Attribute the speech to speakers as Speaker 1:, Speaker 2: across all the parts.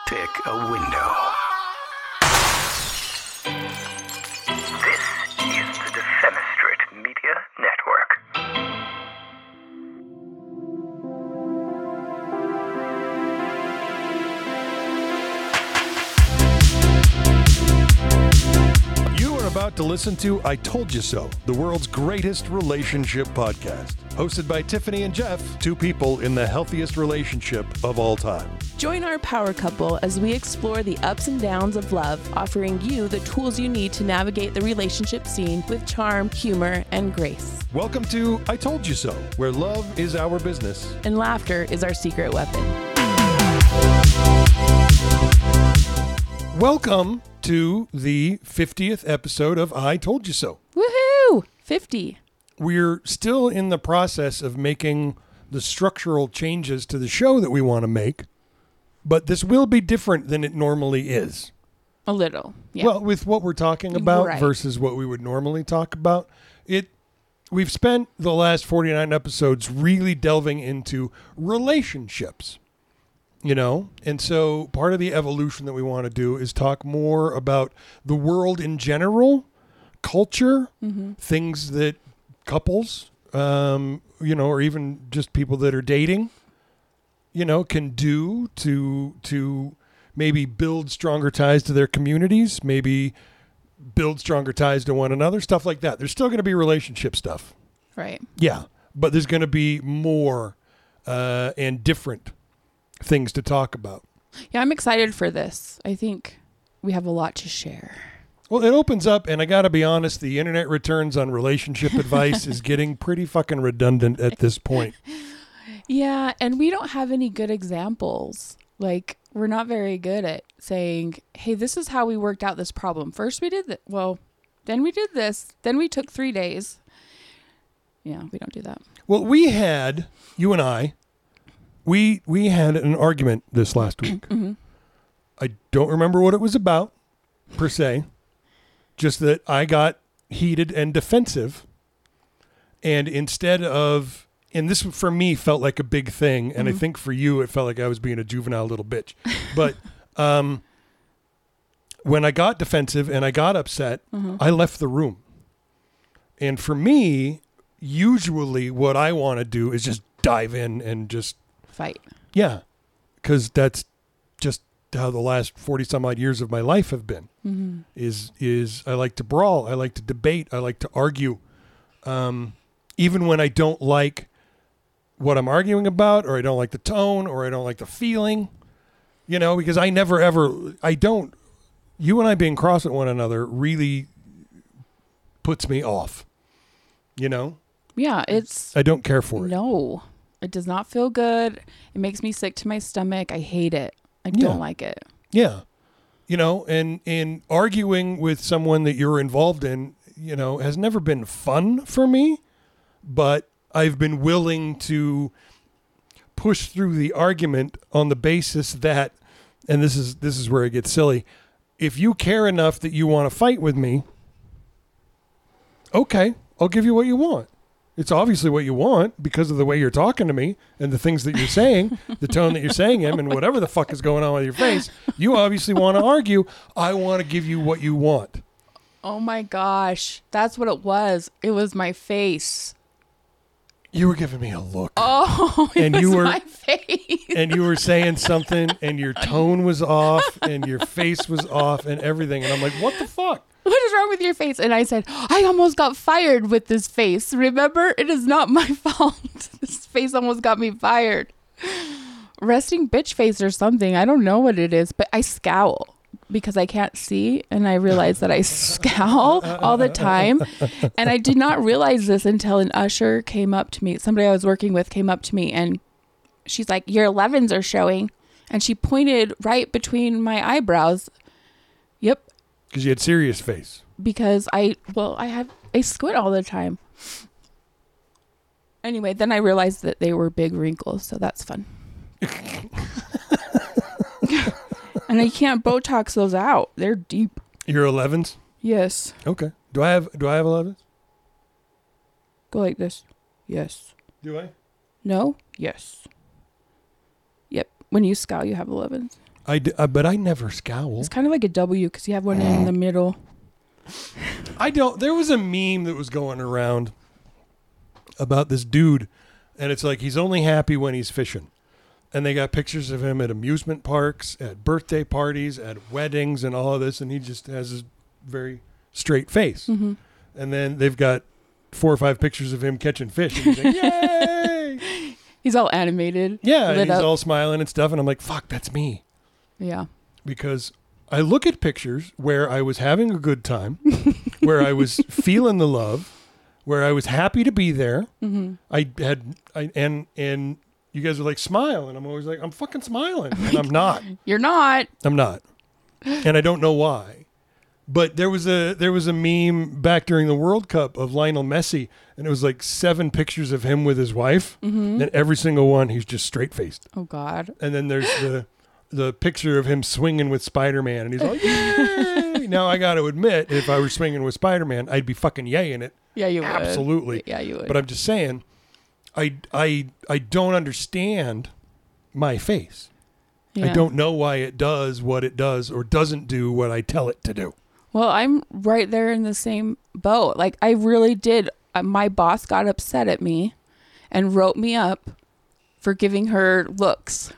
Speaker 1: pick a window. This is the Defenestrate Media Network.
Speaker 2: You are about to listen to I Told You So, the world's greatest relationship podcast. Hosted by Tiffany and Jeff, two people in the healthiest relationship of all time.
Speaker 3: Join our power couple as we explore the ups and downs of love, offering you the tools you need to navigate the relationship scene with charm, humor, and grace.
Speaker 2: Welcome to I Told You So, where love is our business.
Speaker 3: And laughter is our secret weapon.
Speaker 2: Welcome to the 50th episode of I Told You So.
Speaker 3: Woohoo! 50.
Speaker 2: We're still in the process of making the structural changes to the show that we want to make, but this will be different than it normally is.
Speaker 3: A little. Yeah.
Speaker 2: Well, with what we're talking about
Speaker 3: Right.
Speaker 2: versus what we would normally talk about, we've spent the last 49 episodes really delving into relationships, you know? And so part of the evolution that we want to do is talk more about the world in general, culture, things that couples, or even just people that are dating, can do to maybe build stronger ties to their communities, maybe build stronger ties to one another, stuff like that. There's still going to be relationship stuff.
Speaker 3: Right.
Speaker 2: Yeah, but there's going to be more and different things to talk about.
Speaker 3: Yeah, I'm excited for this. I think we have a lot to share.
Speaker 2: Well, it opens up, and I got to be honest, the internet returns on relationship advice is getting pretty fucking redundant at this point.
Speaker 3: Yeah, and we don't have any good examples. Like, we're not very good at saying, hey, this is how we worked out this problem. First we did that. Well, then we did this. Then we took 3 days. Yeah, we don't do that.
Speaker 2: Well, we had, you and I, we had an argument this last week.
Speaker 3: Mm-hmm.
Speaker 2: I don't remember what it was about, per se. Just that I got heated and defensive. And instead of, and this for me felt like a big thing, and I think for you it felt like I was being a juvenile little bitch. But when I got defensive and I got upset, I left the room. And for me, usually what I want to do is just dive in and just
Speaker 3: Fight.
Speaker 2: yeah, because that's just how the last 40 some odd years of my life have been. Is I like to brawl, I like to debate, I like to argue, even when I don't like what I'm arguing about, or I don't like the tone, or I don't like the feeling, because I never ever, you and I being cross at one another really puts me off,
Speaker 3: Yeah,
Speaker 2: I don't care for it.
Speaker 3: No, it does not feel good. It makes me sick to my stomach. I hate it. I
Speaker 2: Yeah.
Speaker 3: don't like it.
Speaker 2: Yeah. And arguing with someone that you're involved in, has never been fun for me, but I've been willing to push through the argument on the basis that, and this is where it gets silly, if you care enough that you want to fight with me, okay, I'll give you what you want. It's obviously what you want because of the way you're talking to me and the things that you're saying, the tone that you're saying them, and whatever the fuck is going on with your face. You obviously want to argue. I want to give you what you want.
Speaker 3: Oh my gosh. That's what it was. It was my face.
Speaker 2: You were giving me a look.
Speaker 3: Oh, it
Speaker 2: And
Speaker 3: was
Speaker 2: you were-
Speaker 3: my face.
Speaker 2: And you were saying something, and your tone was off, and your face was off, and everything. And I'm like, what the fuck?
Speaker 3: What is wrong with your face? And I said, I almost got fired with this face. Remember? It is not my fault. This face almost got me fired. Resting bitch face or something. I don't know what it is, but I scowl because I can't see. And I realize that I scowl all the time. And I did not realize this until an usher came up to me. Somebody I was working with came up to me and she's like, your 11s are showing. And she pointed right between my eyebrows. Yep.
Speaker 2: Because you had serious face.
Speaker 3: Because I squint all the time. Anyway, then I realized that they were big wrinkles, so that's fun. And I can't Botox those out. They're deep.
Speaker 2: Your 11s?
Speaker 3: Yes.
Speaker 2: Okay. Do I have 11s?
Speaker 3: Go like this. Yes.
Speaker 2: Do I?
Speaker 3: No? Yes. Yep. When you scowl, you have 11s.
Speaker 2: But I never scowl.
Speaker 3: It's kind of like a W because you have one in the middle.
Speaker 2: I don't. There was a meme that was going around about this dude, and it's like he's only happy when he's fishing. And they got pictures of him at amusement parks, at birthday parties, at weddings, and all of this, and he just has this very straight face.
Speaker 3: Mm-hmm.
Speaker 2: And then they've got 4 or 5 pictures of him catching fish. And he's like, yay!
Speaker 3: He's all animated.
Speaker 2: Yeah, and
Speaker 3: lit
Speaker 2: he's
Speaker 3: up.
Speaker 2: all smiling and stuff, and I'm like, fuck, that's me.
Speaker 3: Yeah.
Speaker 2: Because I look at pictures where I was having a good time, where I was feeling the love, where I was happy to be there.
Speaker 3: Mm-hmm.
Speaker 2: And you guys are like, smile. And I'm always like, I'm fucking smiling. And I'm not.
Speaker 3: You're not.
Speaker 2: I'm not. And I don't know why. But there was a meme back during the World Cup of Lionel Messi, and it was like 7 pictures of him with his wife.
Speaker 3: Mm-hmm.
Speaker 2: And every single one, he's just straight-faced.
Speaker 3: Oh, God.
Speaker 2: And then there's the picture of him swinging with Spider-Man, and he's like, yay! Now, I got to admit, if I were swinging with Spider-Man, I'd be fucking yaying it.
Speaker 3: Yeah, you would.
Speaker 2: Absolutely.
Speaker 3: Yeah, you would.
Speaker 2: But I'm just saying, I don't understand my face.
Speaker 3: Yeah.
Speaker 2: I don't know why it does what it does or doesn't do what I tell it to do.
Speaker 3: Well, I'm right there in the same boat. Like, I really did. My boss got upset at me and wrote me up for giving her looks.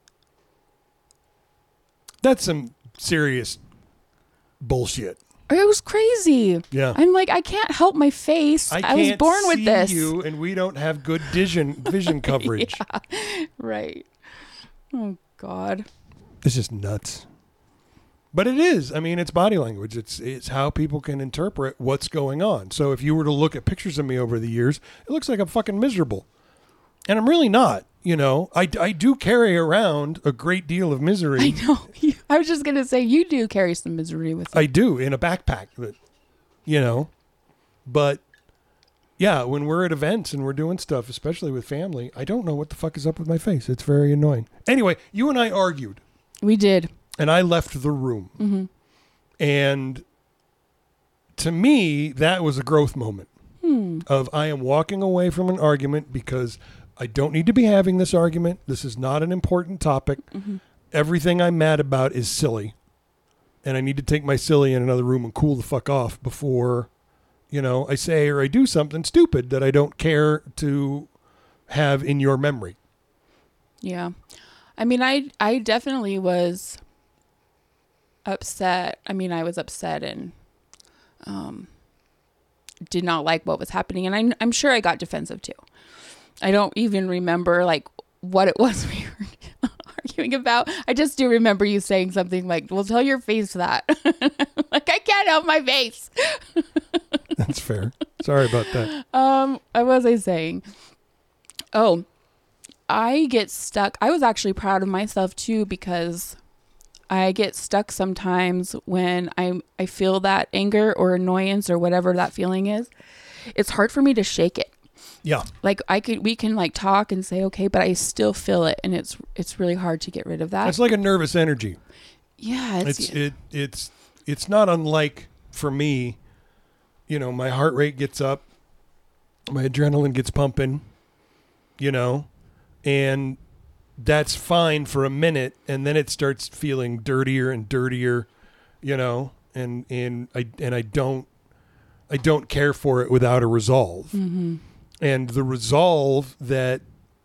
Speaker 2: That's some serious bullshit.
Speaker 3: It was crazy.
Speaker 2: Yeah.
Speaker 3: I'm like, I can't help my face. I was
Speaker 2: can't
Speaker 3: born with
Speaker 2: see
Speaker 3: this.
Speaker 2: you, and we don't have good vision coverage.
Speaker 3: Right. Oh, God.
Speaker 2: It's just nuts. But it is. I mean, it's body language. It's how people can interpret what's going on. So if you were to look at pictures of me over the years, it looks like I'm fucking miserable. And I'm really not. You know, I do carry around a great deal of misery.
Speaker 3: I know. I was just going to say, you do carry some misery with you.
Speaker 2: I do, in a backpack. That, you know, but yeah, when we're at events and we're doing stuff, especially with family, I don't know what the fuck is up with my face. It's very annoying. Anyway, you and I argued.
Speaker 3: We did.
Speaker 2: And I left the room.
Speaker 3: Mm-hmm.
Speaker 2: And to me, that was a growth moment of I am walking away from an argument because I don't need to be having this argument. This is not an important topic.
Speaker 3: Mm-hmm.
Speaker 2: Everything I'm mad about is silly. And I need to take my silly in another room and cool the fuck off before, you know, I say or I do something stupid that I don't care to have in your memory.
Speaker 3: Yeah. I mean, I definitely was upset. I mean, I was upset and did not like what was happening. And I'm sure I got defensive too. I don't even remember like what it was we were arguing about. I just do remember you saying something like, well, tell your face that. Like, I can't help my face.
Speaker 2: That's fair. Sorry about that.
Speaker 3: What was I saying? Oh, I get stuck. I was actually proud of myself too, because I get stuck sometimes when I feel that anger or annoyance or whatever that feeling is. It's hard for me to shake it.
Speaker 2: Yeah.
Speaker 3: Like we can like talk and say, okay, but I still feel it. And it's really hard to get rid of that.
Speaker 2: It's like a nervous energy.
Speaker 3: Yeah.
Speaker 2: It's not unlike for me, you know, my heart rate gets up, my adrenaline gets pumping, you know, and that's fine for a minute. And then it starts feeling dirtier and dirtier, you know, and I don't care for it without a resolve.
Speaker 3: Mm-hmm.
Speaker 2: And the resolve that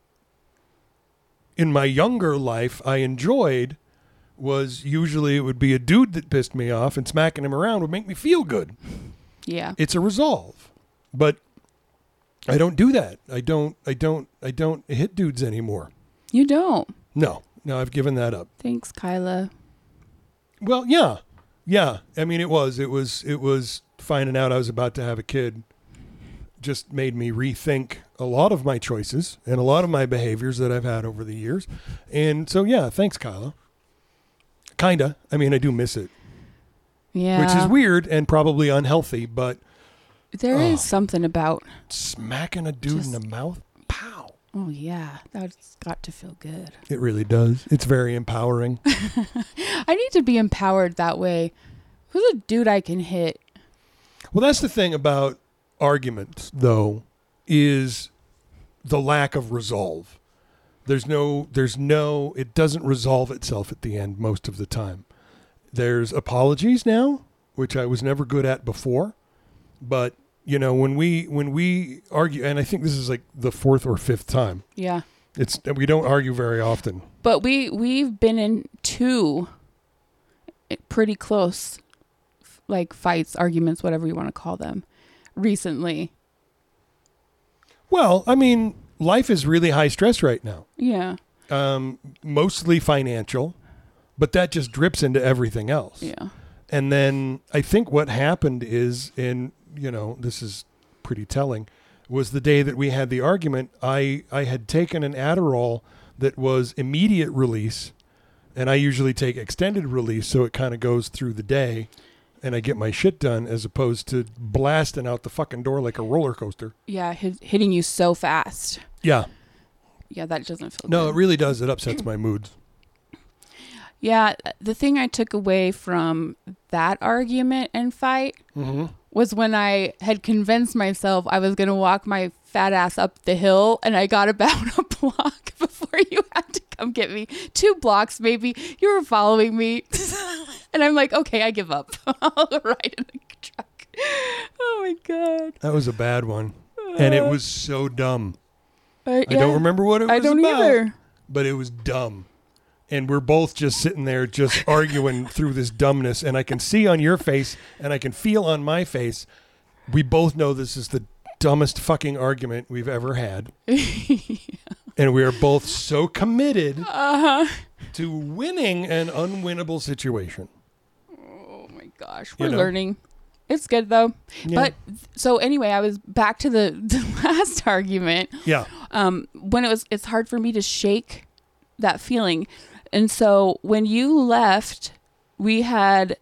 Speaker 2: in my younger life I enjoyed was usually it would be a dude that pissed me off, and smacking him around would make me feel good.
Speaker 3: Yeah.
Speaker 2: It's a resolve. But I don't do that. I don't hit dudes anymore.
Speaker 3: You don't.
Speaker 2: No, I've given that up.
Speaker 3: Thanks, Kyla.
Speaker 2: Well, yeah. Yeah. I mean, it was finding out I was about to have a kid just made me rethink a lot of my choices and a lot of my behaviors that I've had over the years. And so, yeah, thanks, Kyla. Kinda. I mean, I do miss it,
Speaker 3: Yeah.
Speaker 2: which is weird and probably unhealthy, but
Speaker 3: There is something about,
Speaker 2: smacking a dude in the mouth, pow.
Speaker 3: oh yeah, that's got to feel good.
Speaker 2: It really does. It's very empowering.
Speaker 3: I need to be empowered that way. Who's a dude I can hit?
Speaker 2: Well, that's the thing about arguments, though, is the lack of resolve. There's no, it doesn't resolve itself at the end most of the time. There's apologies now, which I was never good at before. But, you know, when we argue, and I think this is like the 4th or 5th time.
Speaker 3: Yeah.
Speaker 2: We don't argue very often.
Speaker 3: But we've been in 2 pretty close, like, fights, arguments, whatever you want to call them, recently.
Speaker 2: Well, I mean, life is really high stress right now.
Speaker 3: Yeah.
Speaker 2: Mostly financial, but that just drips into everything else.
Speaker 3: Yeah.
Speaker 2: And then I think what happened is, you know, this is pretty telling, was the day that we had the argument, I had taken an Adderall that was immediate release, and I usually take extended release, so it kind of goes through the day, and I get my shit done, as opposed to blasting out the fucking door like a roller coaster.
Speaker 3: Yeah, hitting you so fast.
Speaker 2: Yeah.
Speaker 3: Yeah, that doesn't feel
Speaker 2: No,
Speaker 3: good.
Speaker 2: it really does. It upsets my moods.
Speaker 3: Yeah, the thing I took away from that argument and fight was when I had convinced myself I was going to walk my fat ass up the hill, and I got about a block before you had to come get me. 2 blocks, maybe. You were following me. And I'm like, okay, I give up. I'll ride in the truck. Oh, my God.
Speaker 2: That was a bad one. And it was so dumb.
Speaker 3: Yeah,
Speaker 2: I don't remember what it was
Speaker 3: I don't
Speaker 2: about,
Speaker 3: either.
Speaker 2: but it was dumb. And we're both just sitting there just arguing through this dumbness. And I can see on your face and I can feel on my face, we both know this is the dumbest fucking argument we've ever had. And we are both so committed to winning an unwinnable situation.
Speaker 3: Oh my gosh, we're
Speaker 2: You know?
Speaker 3: learning. It's good though.
Speaker 2: Yeah.
Speaker 3: But so anyway, I was back to the last argument.
Speaker 2: Yeah.
Speaker 3: When it's hard for me to shake that feeling. And so when you left, we had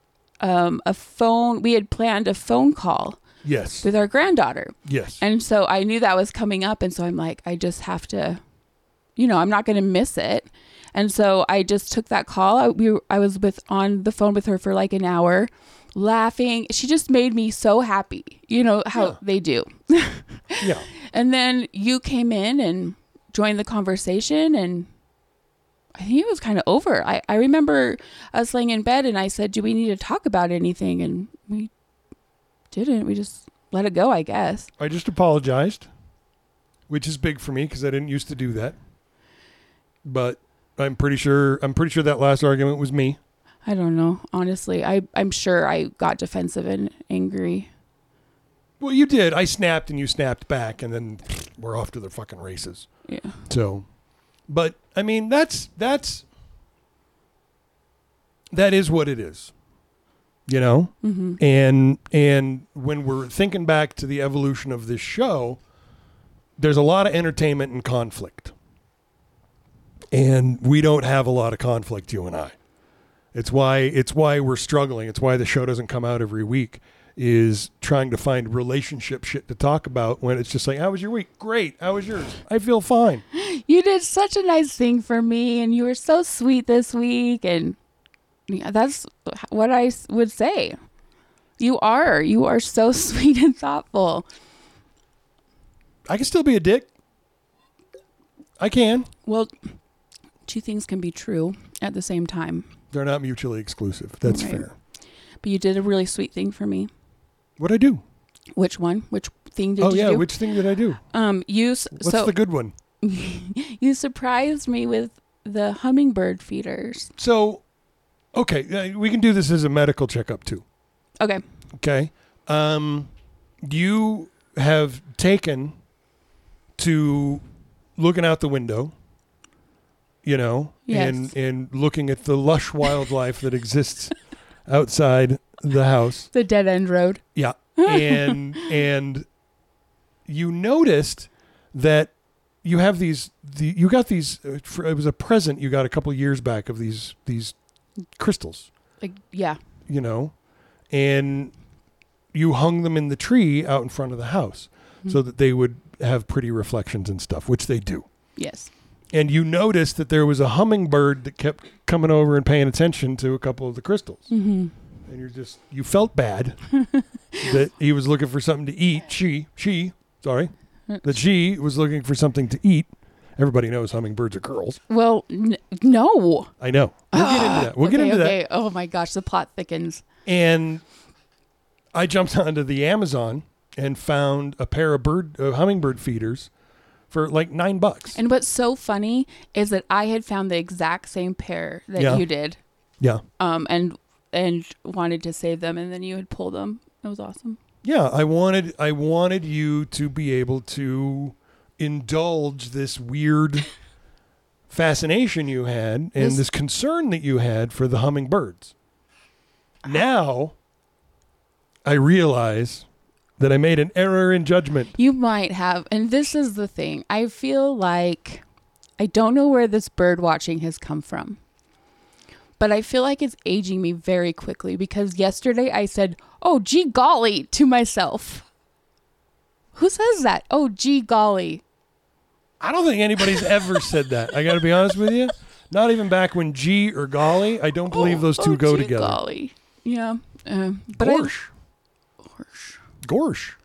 Speaker 3: we had planned a phone call
Speaker 2: Yes.
Speaker 3: with our granddaughter.
Speaker 2: Yes.
Speaker 3: And so I knew that was coming up. And so I'm like, I just have to, you know, I'm not going to miss it. And so I just took that call. I was on the phone with her for like an hour, laughing. She just made me so happy. You know how they do.
Speaker 2: Yeah.
Speaker 3: And then you came in and joined the conversation, and I think it was kind of over. I remember us laying in bed and I said, do we need to talk about anything? And we didn't. We just let it go, I guess.
Speaker 2: I just apologized, which is big for me because I didn't used to do that. But I'm pretty sure that last argument was me.
Speaker 3: I don't know. Honestly, I'm sure I got defensive and angry.
Speaker 2: Well, you did. I snapped and you snapped back, and then we're off to the fucking races.
Speaker 3: Yeah.
Speaker 2: So, but I mean, that is what it is, you know?
Speaker 3: Mm-hmm.
Speaker 2: And when we're thinking back to the evolution of this show, there's a lot of entertainment and conflict. And we don't have a lot of conflict, you and I. It's why we're struggling. It's why the show doesn't come out every week, is trying to find relationship shit to talk about when it's just like, how was your week? Great. How was yours? I feel fine.
Speaker 3: You did such a nice thing for me, and you were so sweet this week. And yeah, that's what I would say. You are so sweet and thoughtful.
Speaker 2: I can still be a dick. I can.
Speaker 3: Well, 2 things can be true at the same time.
Speaker 2: They're not mutually exclusive. That's
Speaker 3: Right.
Speaker 2: fair.
Speaker 3: But you did a really sweet thing for me.
Speaker 2: What'd I do?
Speaker 3: Which one? Which thing did
Speaker 2: Oh,
Speaker 3: you
Speaker 2: yeah.
Speaker 3: do?
Speaker 2: Which thing did I do?
Speaker 3: What's
Speaker 2: What's the good one?
Speaker 3: You surprised me with the hummingbird feeders.
Speaker 2: So, okay. We can do this as a medical checkup, too.
Speaker 3: Okay.
Speaker 2: Okay. You have taken to looking out the window, you know,
Speaker 3: Yes.
Speaker 2: and looking at the lush wildlife that exists outside the house.
Speaker 3: The dead end road.
Speaker 2: Yeah. And you noticed that you have you got these, it was a present you got a couple years back of these crystals,
Speaker 3: Like, yeah.
Speaker 2: you know, and you hung them in the tree out in front of the house so that they would have pretty reflections and stuff, which they do.
Speaker 3: Yes.
Speaker 2: And you noticed that there was a hummingbird that kept coming over and paying attention to a couple of the crystals.
Speaker 3: Mm-hmm.
Speaker 2: And you felt bad that he was looking for something to eat. That she was looking for something to eat. Everybody knows hummingbirds are girls.
Speaker 3: Well, no.
Speaker 2: I know. We'll get into that. We'll get into that.
Speaker 3: Oh my gosh, the plot thickens.
Speaker 2: And I jumped onto the Amazon and found a pair of hummingbird feeders for like $9.
Speaker 3: And what's so funny is that I had found the exact same pair that you did.
Speaker 2: Yeah.
Speaker 3: And wanted to save them, and then you had pulled them. It was awesome.
Speaker 2: Yeah, I wanted you to be able to indulge this weird fascination you had and this concern that you had for the hummingbirds. Now, I realize that I made an error in judgment.
Speaker 3: You might have, and this is the thing. I feel like I don't know where this bird watching has come from, but I feel like it's aging me very quickly because yesterday I said, "Oh, gee golly," to myself. Who says that? Oh, gee golly.
Speaker 2: I don't think anybody's ever said that. I got to be honest with you. Not even back when G or golly. I don't believe those two go
Speaker 3: gee
Speaker 2: together.
Speaker 3: Golly. Yeah. But
Speaker 2: Gorsh.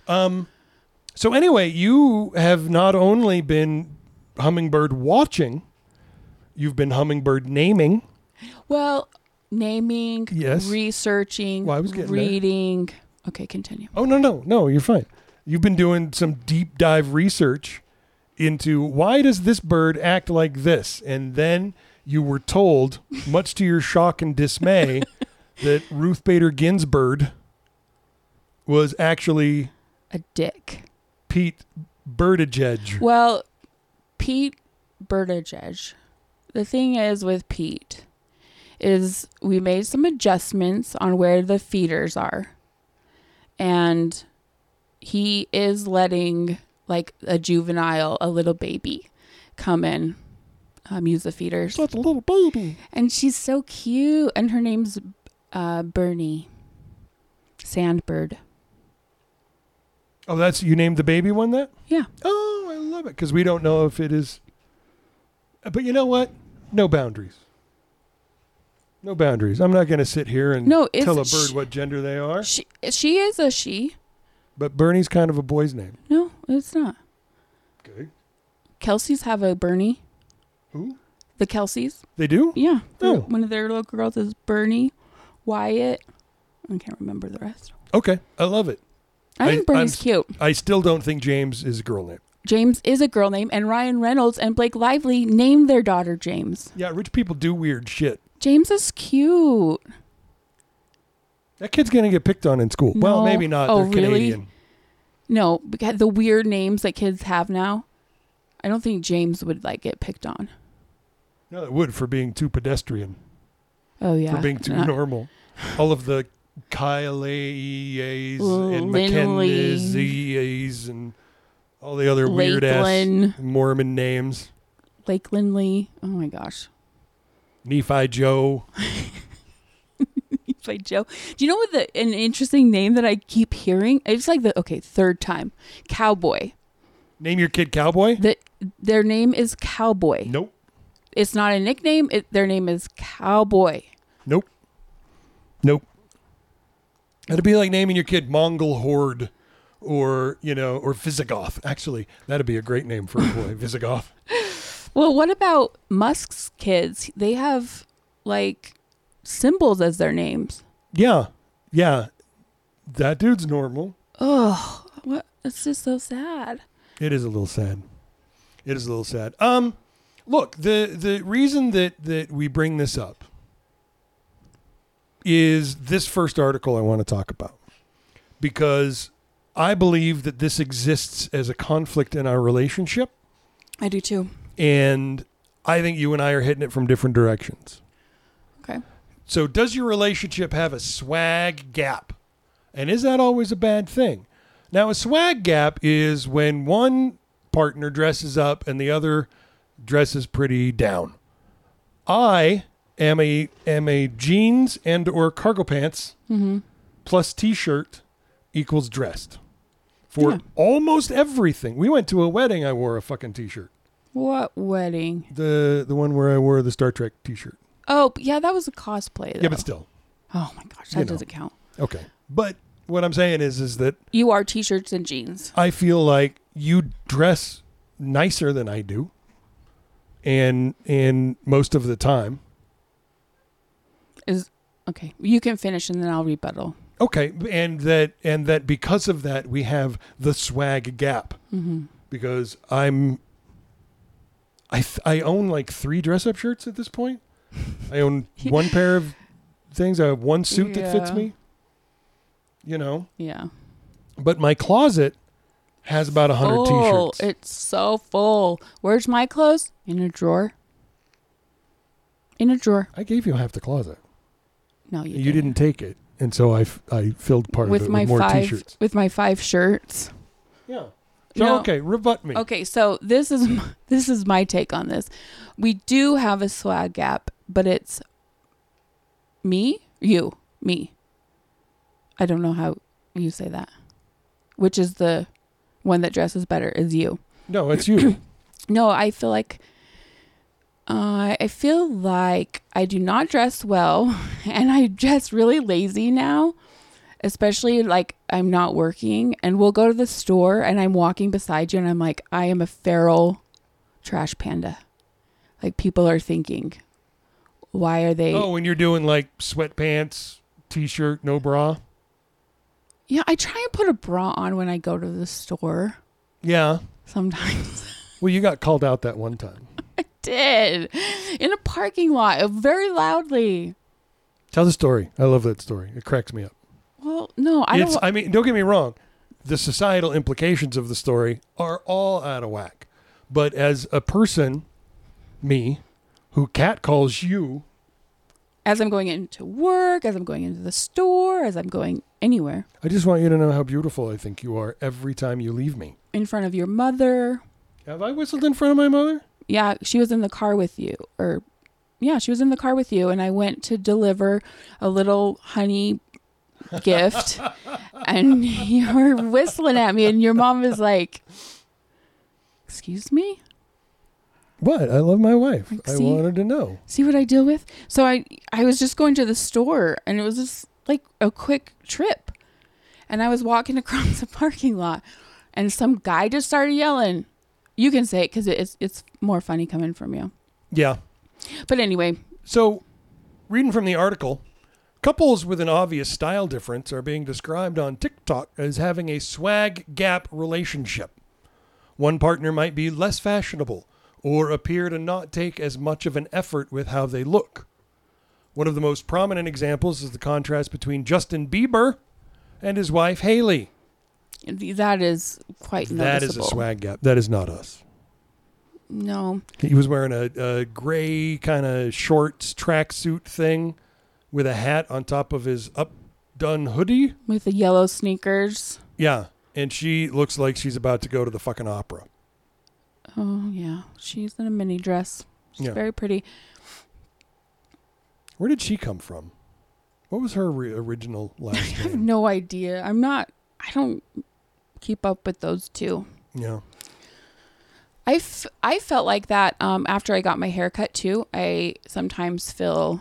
Speaker 2: So anyway, you have not only been hummingbird watching, you've been hummingbird naming.
Speaker 3: Well, naming,
Speaker 2: Yes.
Speaker 3: researching,
Speaker 2: Well, I was getting
Speaker 3: reading. Okay, continue.
Speaker 2: Oh, no, you're fine. You've been doing some deep dive research into why does this bird act like this? And then you were told, much to your shock and dismay, that Ruth Bader Ginsburg was actually
Speaker 3: A dick.
Speaker 2: Pete Buttigieg.
Speaker 3: Well, Pete Buttigieg. The thing is with Pete is we made some adjustments on where the feeders are. And he is letting like a juvenile, a little baby come in, use the feeders.
Speaker 2: That's a little baby.
Speaker 3: And she's so cute. And her name's Bernie. Sandbird.
Speaker 2: Oh, that's, you named the baby one that?
Speaker 3: Yeah.
Speaker 2: Oh, I love it. Because we don't know if it is. But you know what? No boundaries. No boundaries. I'm not going to sit here and tell a bird what gender they are.
Speaker 3: She is a she.
Speaker 2: But Bernie's kind of a boy's name.
Speaker 3: No, it's not.
Speaker 2: Okay.
Speaker 3: Kelseys have a Bernie.
Speaker 2: Who?
Speaker 3: The Kelseys.
Speaker 2: They do?
Speaker 3: Yeah.
Speaker 2: Oh.
Speaker 3: One of their little girls is Bernie, Wyatt. I can't remember the rest.
Speaker 2: Okay. I love it.
Speaker 3: I think Bernie's cute.
Speaker 2: I still don't think James is a girl name.
Speaker 3: James is a girl name, and Ryan Reynolds and Blake Lively named their daughter James.
Speaker 2: Yeah, rich people do weird shit.
Speaker 3: James is cute.
Speaker 2: That kid's going to get picked on in school.
Speaker 3: No.
Speaker 2: Well, maybe not.
Speaker 3: Oh,
Speaker 2: They're
Speaker 3: really?
Speaker 2: Canadian.
Speaker 3: No, because the weird names that kids have now, I don't think James would like get picked on.
Speaker 2: No, it would for being too pedestrian.
Speaker 3: Oh, yeah.
Speaker 2: For being too normal. All of the Kyle's and
Speaker 3: Lindley.
Speaker 2: Mackenzie's and all the other weird-ass Mormon names.
Speaker 3: Lake Lindley. Oh, my gosh.
Speaker 2: Nephi Joe.
Speaker 3: By Joe. Do you know what an interesting name that I keep hearing? It's like third time. Cowboy.
Speaker 2: Name your kid Cowboy?
Speaker 3: Their name is Cowboy.
Speaker 2: Nope.
Speaker 3: It's not a nickname. Their name is Cowboy.
Speaker 2: Nope. That'd be like naming your kid Mongol Horde or Visigoth. Actually, that'd be a great name for a boy, Visigoth.
Speaker 3: Well, what about Musk's kids? They have like symbols as their names.
Speaker 2: Yeah. That dude's normal.
Speaker 3: Oh, what? It's just so sad.
Speaker 2: It is a little sad. Look, the reason that we bring this up is this first article I want to talk about, because I believe that this exists as a conflict in our relationship.
Speaker 3: I do too.
Speaker 2: And I think you and I are hitting it from different directions.
Speaker 3: Okay.
Speaker 2: So does your relationship have a swag gap? And is that always a bad thing? Now, a swag gap is when one partner dresses up and the other dresses pretty down. I am a jeans and or cargo pants plus t-shirt equals dressed for almost everything. We went to a wedding. I wore a fucking t-shirt.
Speaker 3: What wedding?
Speaker 2: The one where I wore the Star Trek t-shirt.
Speaker 3: Oh, yeah, that was a cosplay, though.
Speaker 2: Yeah, but still.
Speaker 3: Oh, my gosh, that doesn't count.
Speaker 2: Okay. But what I'm saying is that
Speaker 3: you are t-shirts and jeans.
Speaker 2: I feel like you dress nicer than I do. and most of the time.
Speaker 3: Is okay. You can finish and then I'll rebuttal.
Speaker 2: Okay, and that because of that we have the swag gap. Because I own like 3 dress-up shirts at this point. I own one pair of things. I have one suit that fits me. You know.
Speaker 3: Yeah.
Speaker 2: But my closet has about 100 t-shirts.
Speaker 3: It's so full. Where's my clothes? In a drawer. In a drawer.
Speaker 2: I gave you half the closet.
Speaker 3: No,
Speaker 2: You didn't take it, and so I filled part of it with more t-shirts.
Speaker 3: With my 5 shirts.
Speaker 2: Yeah. So
Speaker 3: No.
Speaker 2: okay, rebut me.
Speaker 3: Okay, so this is my take on this. We do have a swag gap, but it's me. I don't know how you say that. Which is the one that dresses better is you.
Speaker 2: No, it's you.
Speaker 3: No, I feel like I do not dress well, and I dress really lazy now, especially like I'm not working, and we'll go to the store and I'm walking beside you and I'm like, I am a feral trash panda. Like people are thinking, why are they?
Speaker 2: Oh, when you're doing like sweatpants, t-shirt, no bra.
Speaker 3: Yeah, I try and put a bra on when I go to the store
Speaker 2: Yeah.
Speaker 3: sometimes.
Speaker 2: Well, you got called out that one time.
Speaker 3: I did in a parking lot very loudly.
Speaker 2: Tell the story. I love that story. It cracks me up.
Speaker 3: Well, no, I don't.
Speaker 2: I mean, don't get me wrong. The societal implications of the story are all out of whack. But as a person, me, who catcalls you,
Speaker 3: As I'm going into work, as I'm going into the store, as I'm going anywhere.
Speaker 2: I just want you to know how beautiful I think you are every time you leave me.
Speaker 3: In front of your mother.
Speaker 2: Have I whistled in front of my mother?
Speaker 3: Yeah, she was in the car with you. She was in the car with you, and I went to deliver a little honey gift, and you were whistling at me, and your mom was like, excuse me?
Speaker 2: What? I love my wife.
Speaker 3: Like,
Speaker 2: I
Speaker 3: see?
Speaker 2: wanted to know.
Speaker 3: See what I deal with? So I was just going to the store, and it was just like a quick trip. And I was walking across the parking lot, and some guy just started yelling. You can say it because it's more funny coming from you.
Speaker 2: Yeah.
Speaker 3: But anyway.
Speaker 2: So, reading from the article, couples with an obvious style difference are being described on TikTok as having a swag gap relationship. One partner might be less fashionable or appear to not take as much of an effort with how they look. One of the most prominent examples is the contrast between Justin Bieber and his wife, Hailey.
Speaker 3: That is quite noticeable.
Speaker 2: That is a swag gap. That is not us.
Speaker 3: No.
Speaker 2: He was wearing a gray kind of shorts tracksuit thing with a hat on top of his up-done hoodie.
Speaker 3: With the yellow sneakers.
Speaker 2: Yeah. And she looks like she's about to go to the fucking opera.
Speaker 3: Oh, yeah. She's in a mini dress. She's
Speaker 2: Yeah.
Speaker 3: very pretty.
Speaker 2: Where did she come from? What was her original last
Speaker 3: I have
Speaker 2: name?
Speaker 3: no idea. I don't keep up with those two.
Speaker 2: Yeah.
Speaker 3: I felt like that after I got my hair cut too. I sometimes feel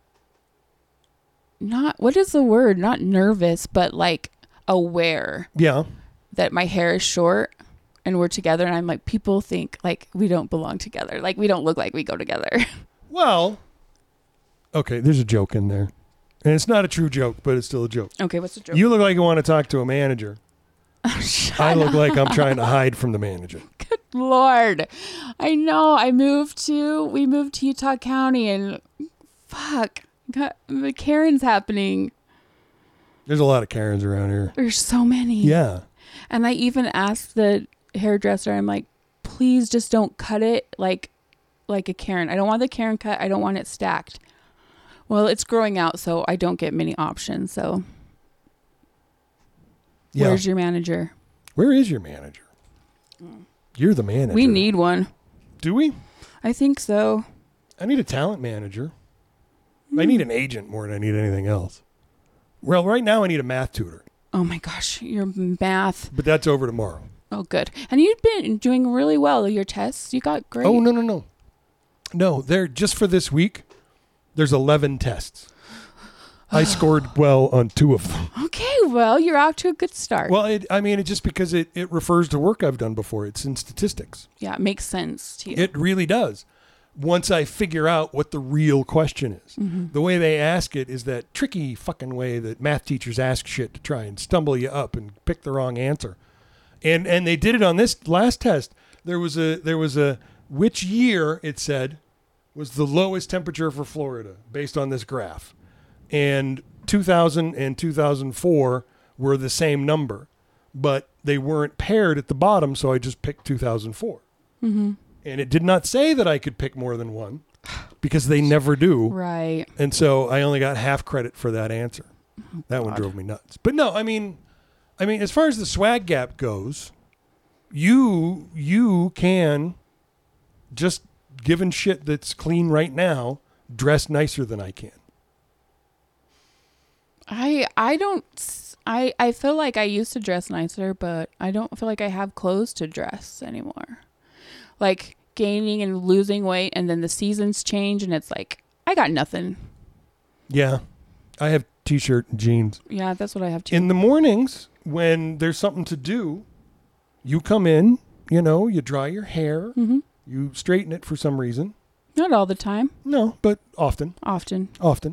Speaker 3: what is the word? Not nervous, but like aware
Speaker 2: Yeah.
Speaker 3: that my hair is short and we're together. And I'm like, people think like we don't belong together. Like we don't look like we go together.
Speaker 2: Well, okay, there's a joke in there. And it's not a true joke, but it's still a joke.
Speaker 3: Okay, what's the joke?
Speaker 2: You look like you want to talk to a manager. I look like I'm trying to hide from the manager.
Speaker 3: Good Lord. I know. We moved to Utah County and fuck. The Karen's happening.
Speaker 2: There's a lot of Karens around here.
Speaker 3: There's so many.
Speaker 2: Yeah.
Speaker 3: And I even asked the hairdresser, I'm like, please just don't cut it like a Karen. I don't want the Karen cut. I don't want it stacked. Well, it's growing out, so I don't get many options. So
Speaker 2: Yeah.
Speaker 3: Where's your manager?
Speaker 2: Where is your manager? You're the manager.
Speaker 3: We need one.
Speaker 2: Do we?
Speaker 3: I think so.
Speaker 2: I need a talent manager. I need an agent more than I need anything else. Well, right now I need a math tutor,
Speaker 3: Oh my gosh, your math.
Speaker 2: but that's over tomorrow.
Speaker 3: Oh, good. And you've been doing really well. Your tests, you got great.
Speaker 2: Oh, no. No, they're just for this week. There's 11 tests. I scored well on 2 of them.
Speaker 3: Okay, well, you're off to a good start.
Speaker 2: Well, it's just because it refers to work I've done before. It's in statistics.
Speaker 3: Yeah, it makes sense to you.
Speaker 2: It really does. once I figure out what the real question is. The way they ask it is that tricky fucking way that math teachers ask shit to try and stumble you up and pick the wrong answer. And they did it on this last test. There was a which year, it said, was the lowest temperature for Florida based on this graph. And 2000 and 2004 were the same number, but they weren't paired at the bottom, so I just picked 2004. And it did not say that I could pick more than one because they never do.
Speaker 3: Right.
Speaker 2: And so I only got half credit for that answer. That one drove me nuts. But no, I mean, as far as the swag gap goes, you can, just given shit that's clean right now, dress nicer than I can.
Speaker 3: I feel like I used to dress nicer, but I don't feel like I have clothes to dress anymore. Like gaining and losing weight, and then the seasons change, and it's like, I got nothing.
Speaker 2: Yeah. I have t-shirt and jeans.
Speaker 3: Yeah, that's what I have too.
Speaker 2: In the mornings, when there's something to do, you come in, you dry your hair, you straighten it for some reason.
Speaker 3: Not all the time.
Speaker 2: No, but often.
Speaker 3: Often.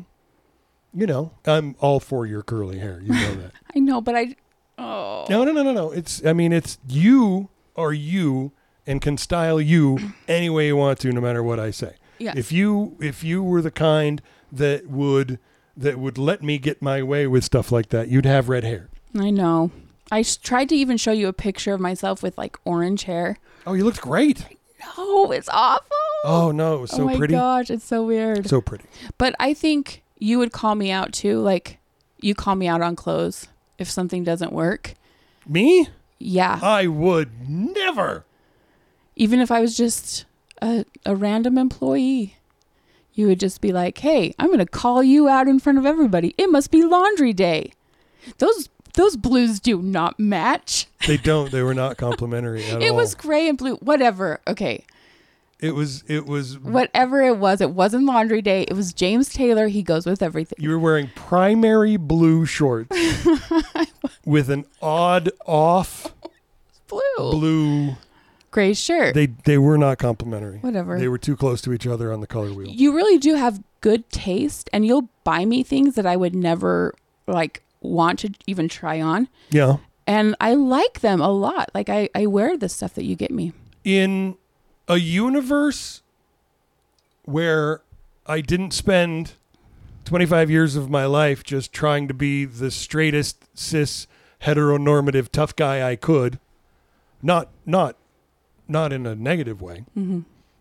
Speaker 2: I'm all for your curly hair. You know that.
Speaker 3: I know, but
Speaker 2: No. It's you are you and can style you any way you want to, no matter what I say.
Speaker 3: Yes.
Speaker 2: If you were the kind that would let me get my way with stuff like that, you'd have red hair.
Speaker 3: I know. I tried to even show you a picture of myself with like orange hair.
Speaker 2: Oh, you looked great.
Speaker 3: No, it's awful.
Speaker 2: Oh no, it was so pretty.
Speaker 3: Oh my gosh, it's so weird.
Speaker 2: So pretty.
Speaker 3: But I think you would call me out too. Like, you call me out on clothes if something doesn't work.
Speaker 2: Me?
Speaker 3: Yeah.
Speaker 2: I would never.
Speaker 3: Even if I was just a random employee, you would just be like, hey, I'm going to call you out in front of everybody. It must be laundry day. Those blues do not match.
Speaker 2: They don't. They were not complimentary at all.
Speaker 3: It was gray and blue. Whatever. Okay.
Speaker 2: It was.
Speaker 3: Whatever it wasn't laundry day. It was James Taylor. He goes with everything.
Speaker 2: You were wearing primary blue shorts with an odd off blue
Speaker 3: gray shirt.
Speaker 2: They were not complimentary.
Speaker 3: Whatever.
Speaker 2: They were too close to each other on the color wheel.
Speaker 3: You really do have good taste, and you'll buy me things that I would never want to even try on.
Speaker 2: Yeah.
Speaker 3: And I like them a lot. Like I wear the stuff that you get me.
Speaker 2: In a universe where I didn't spend 25 years of my life just trying to be the straightest cis heteronormative tough guy I could, not in a negative way.
Speaker 3: Mm-hmm.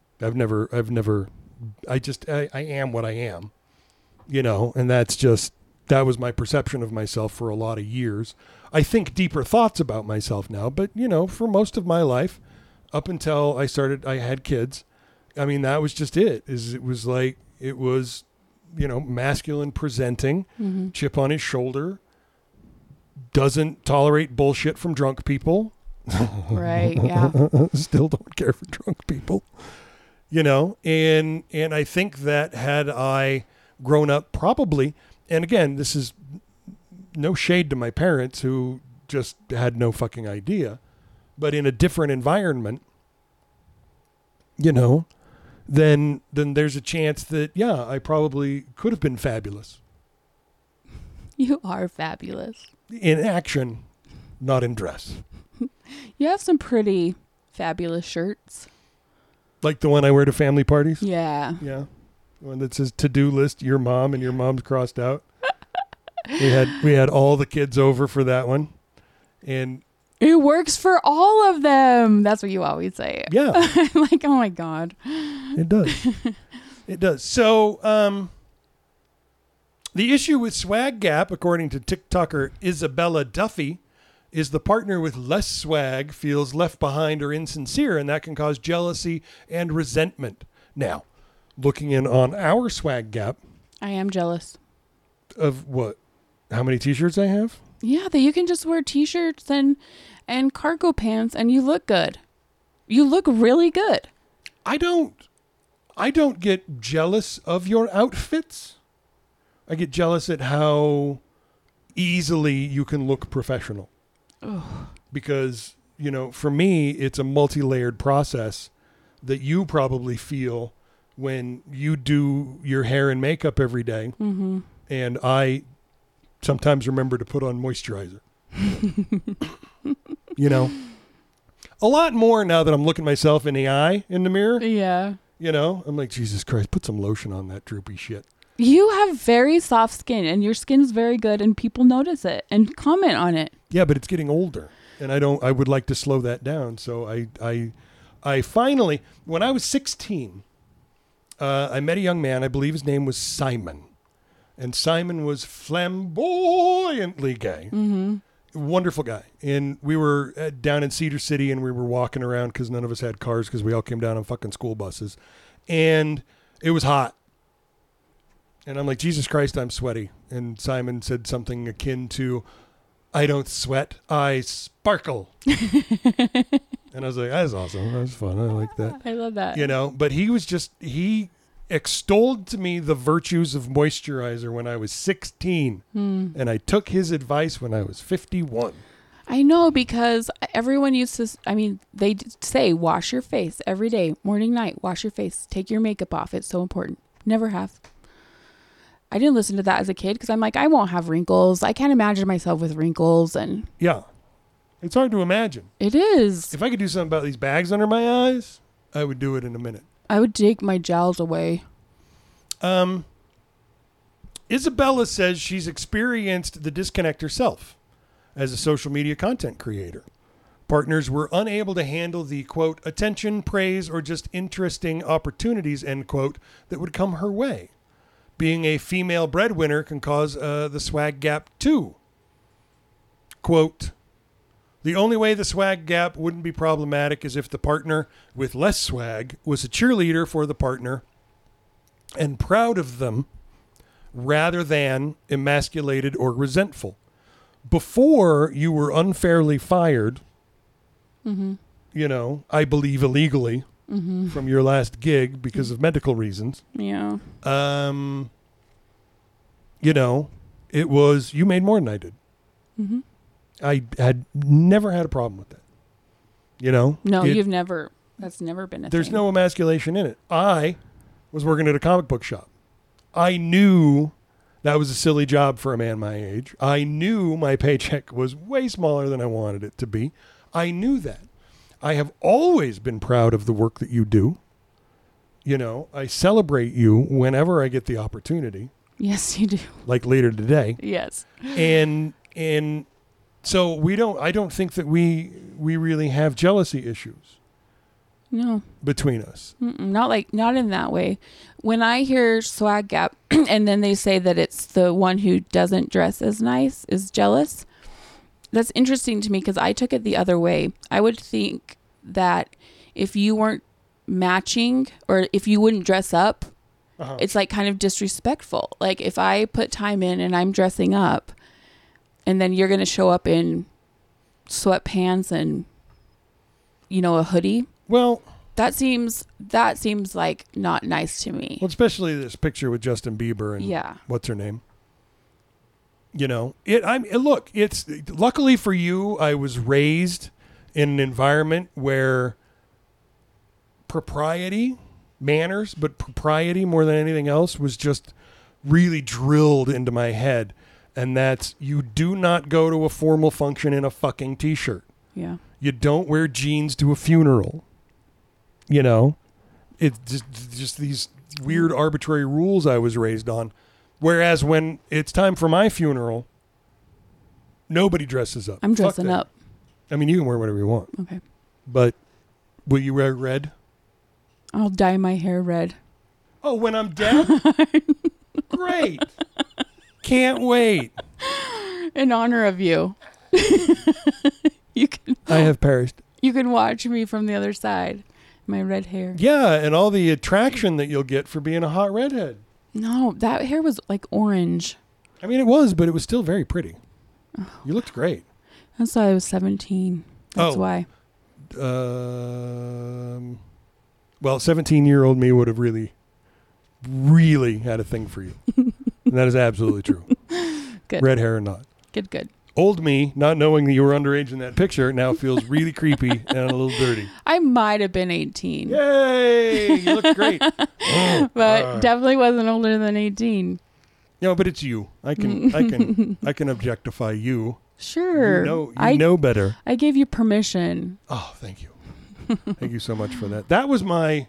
Speaker 2: I am what I am, and that was my perception of myself for a lot of years. I think deeper thoughts about myself now, but for most of my life, up until I had kids, that was just it. It was masculine presenting,
Speaker 3: mm-hmm.
Speaker 2: chip on his shoulder, doesn't tolerate bullshit from drunk people.
Speaker 3: Right. Yeah.
Speaker 2: Still don't care for drunk people, and I think that had I grown up probably, and again, this is no shade to my parents who just had no fucking idea, but in a different environment, then there's a chance that, yeah, I probably could have been fabulous.
Speaker 3: You are fabulous.
Speaker 2: In action, not in dress.
Speaker 3: You have some pretty fabulous shirts.
Speaker 2: Like the one I wear to family parties?
Speaker 3: Yeah.
Speaker 2: Yeah. The one that says to-do list, your mom, and your mom's crossed out. We had all the kids over for that one. And
Speaker 3: it works for all of them. That's what you always say.
Speaker 2: Yeah.
Speaker 3: I'm like, oh my God.
Speaker 2: It does. It does. So, the issue with swag gap, according to TikToker Isabella Duffy, is the partner with less swag feels left behind or insincere, and that can cause jealousy and resentment. Now, looking in on our swag gap.
Speaker 3: I am jealous.
Speaker 2: Of what? How many t-shirts I have?
Speaker 3: Yeah, that you can just wear t-shirts and cargo pants and you look good. You look really good.
Speaker 2: I don't get jealous of your outfits. I get jealous at how easily you can look professional.
Speaker 3: Ugh.
Speaker 2: Because, for me, it's a multi-layered process that you probably feel when you do your hair and makeup every day, and I sometimes remember to put on moisturizer. You know, a lot more now that I'm looking myself in the eye in the mirror.
Speaker 3: Yeah.
Speaker 2: You know, I'm like, Jesus Christ, put some lotion on that droopy shit.
Speaker 3: You have very soft skin, and your skin's very good, and people notice it and comment on it.
Speaker 2: Yeah, but it's getting older, and I would like to slow that down. So I finally, when I was 16, I met a young man. I believe his name was Simon, and Simon was flamboyantly gay. Mm-hmm. Wonderful guy. And we were down in Cedar City, and we were walking around because none of us had cars because we all came down on fucking school buses, and it was hot. And I'm like, Jesus Christ, I'm sweaty. And Simon said something akin to, I don't sweat, I sparkle. And I was like, that's awesome. That was fun. I like that.
Speaker 3: I love that.
Speaker 2: You know, but he extolled to me the virtues of moisturizer when I was 16. And I took his advice when I was 51.
Speaker 3: I know, because everyone used to, they say, wash your face every day, morning, night, wash your face, take your makeup off. It's so important. Never have. I didn't listen to that as a kid because I'm like, I won't have wrinkles. I can't imagine myself with wrinkles. And
Speaker 2: Yeah. It's hard to imagine.
Speaker 3: it is.
Speaker 2: If I could do something about these bags under my eyes, I would do it in a minute.
Speaker 3: I would take my jowls away.
Speaker 2: Isabella says she's experienced the disconnect herself as a social media content creator. Partners were unable to handle the, quote, attention, praise, or just interesting opportunities, end quote, that would come her way. Being a female breadwinner can cause the swag gap too. Quote, the only way the swag gap wouldn't be problematic is if the partner with less swag was a cheerleader for the partner and proud of them rather than emasculated or resentful. Before you were unfairly fired, you know, I believe illegally from your last gig because of medical reasons.
Speaker 3: Yeah.
Speaker 2: You know, it was, you made more than I did. I had never had a problem with that. You know?
Speaker 3: No, that's never been a
Speaker 2: There's
Speaker 3: thing.
Speaker 2: no emasculation in it. I was working at a comic book shop. I knew that was a silly job for a man my age. I knew my paycheck was way smaller than I wanted it to be. I knew that. I have always been proud of the work that you do. You know, I celebrate you whenever I get the opportunity,
Speaker 3: Yes, you do.
Speaker 2: like later today.
Speaker 3: Yes.
Speaker 2: And so I don't think that we really have jealousy issues
Speaker 3: No.
Speaker 2: between us.
Speaker 3: Not in that way. When I hear swag gap and then they say that it's the one who doesn't dress as nice is jealous, that's interesting to me because I took it the other way. I would think that if you weren't matching or if you wouldn't dress up, it's like kind of disrespectful. Like if I put time in and I'm dressing up and then you're going to show up in sweatpants and, you know, a hoodie.
Speaker 2: Well,
Speaker 3: That seems like not nice to me.
Speaker 2: well, especially this picture with Justin Bieber and
Speaker 3: Yeah.
Speaker 2: what's her name? You know, look, it's luckily for you, I was raised in an environment where propriety, manners, but propriety more than anything else was just really drilled into my head. And that's, you do not go to a formal function in a fucking t-shirt.
Speaker 3: Yeah.
Speaker 2: You don't wear jeans to a funeral. You know, it's just these weird arbitrary rules I was raised on. Whereas when it's time for my funeral, nobody dresses up.
Speaker 3: I'm
Speaker 2: Fuck
Speaker 3: dressing
Speaker 2: that.
Speaker 3: up.
Speaker 2: I mean, you can wear whatever you want,
Speaker 3: Okay.
Speaker 2: but will you wear red?
Speaker 3: I'll dye my hair red.
Speaker 2: Oh, when I'm dead? Great. Can't wait.
Speaker 3: In honor of you. You
Speaker 2: I have perished.
Speaker 3: can watch me from the other side. My red hair.
Speaker 2: Yeah, and all the attraction that you'll get for being a hot redhead.
Speaker 3: No, that hair was like orange.
Speaker 2: I mean, it was, but it was still very pretty. You looked great.
Speaker 3: That's why I was 17. That's
Speaker 2: Oh.
Speaker 3: why.
Speaker 2: Well, 17-year-old me would have really, really had a thing for you. And that is absolutely true.
Speaker 3: Good.
Speaker 2: Red hair or not.
Speaker 3: Good.
Speaker 2: Old me, not knowing that you were underage in that picture, now feels really creepy and a little dirty.
Speaker 3: I might have been 18,
Speaker 2: Yay! You look great.
Speaker 3: but definitely wasn't older than 18.
Speaker 2: No, but it's you. I can objectify you.
Speaker 3: Sure.
Speaker 2: You know better.
Speaker 3: I gave you permission.
Speaker 2: Oh, thank you. Thank you so much for that. That was my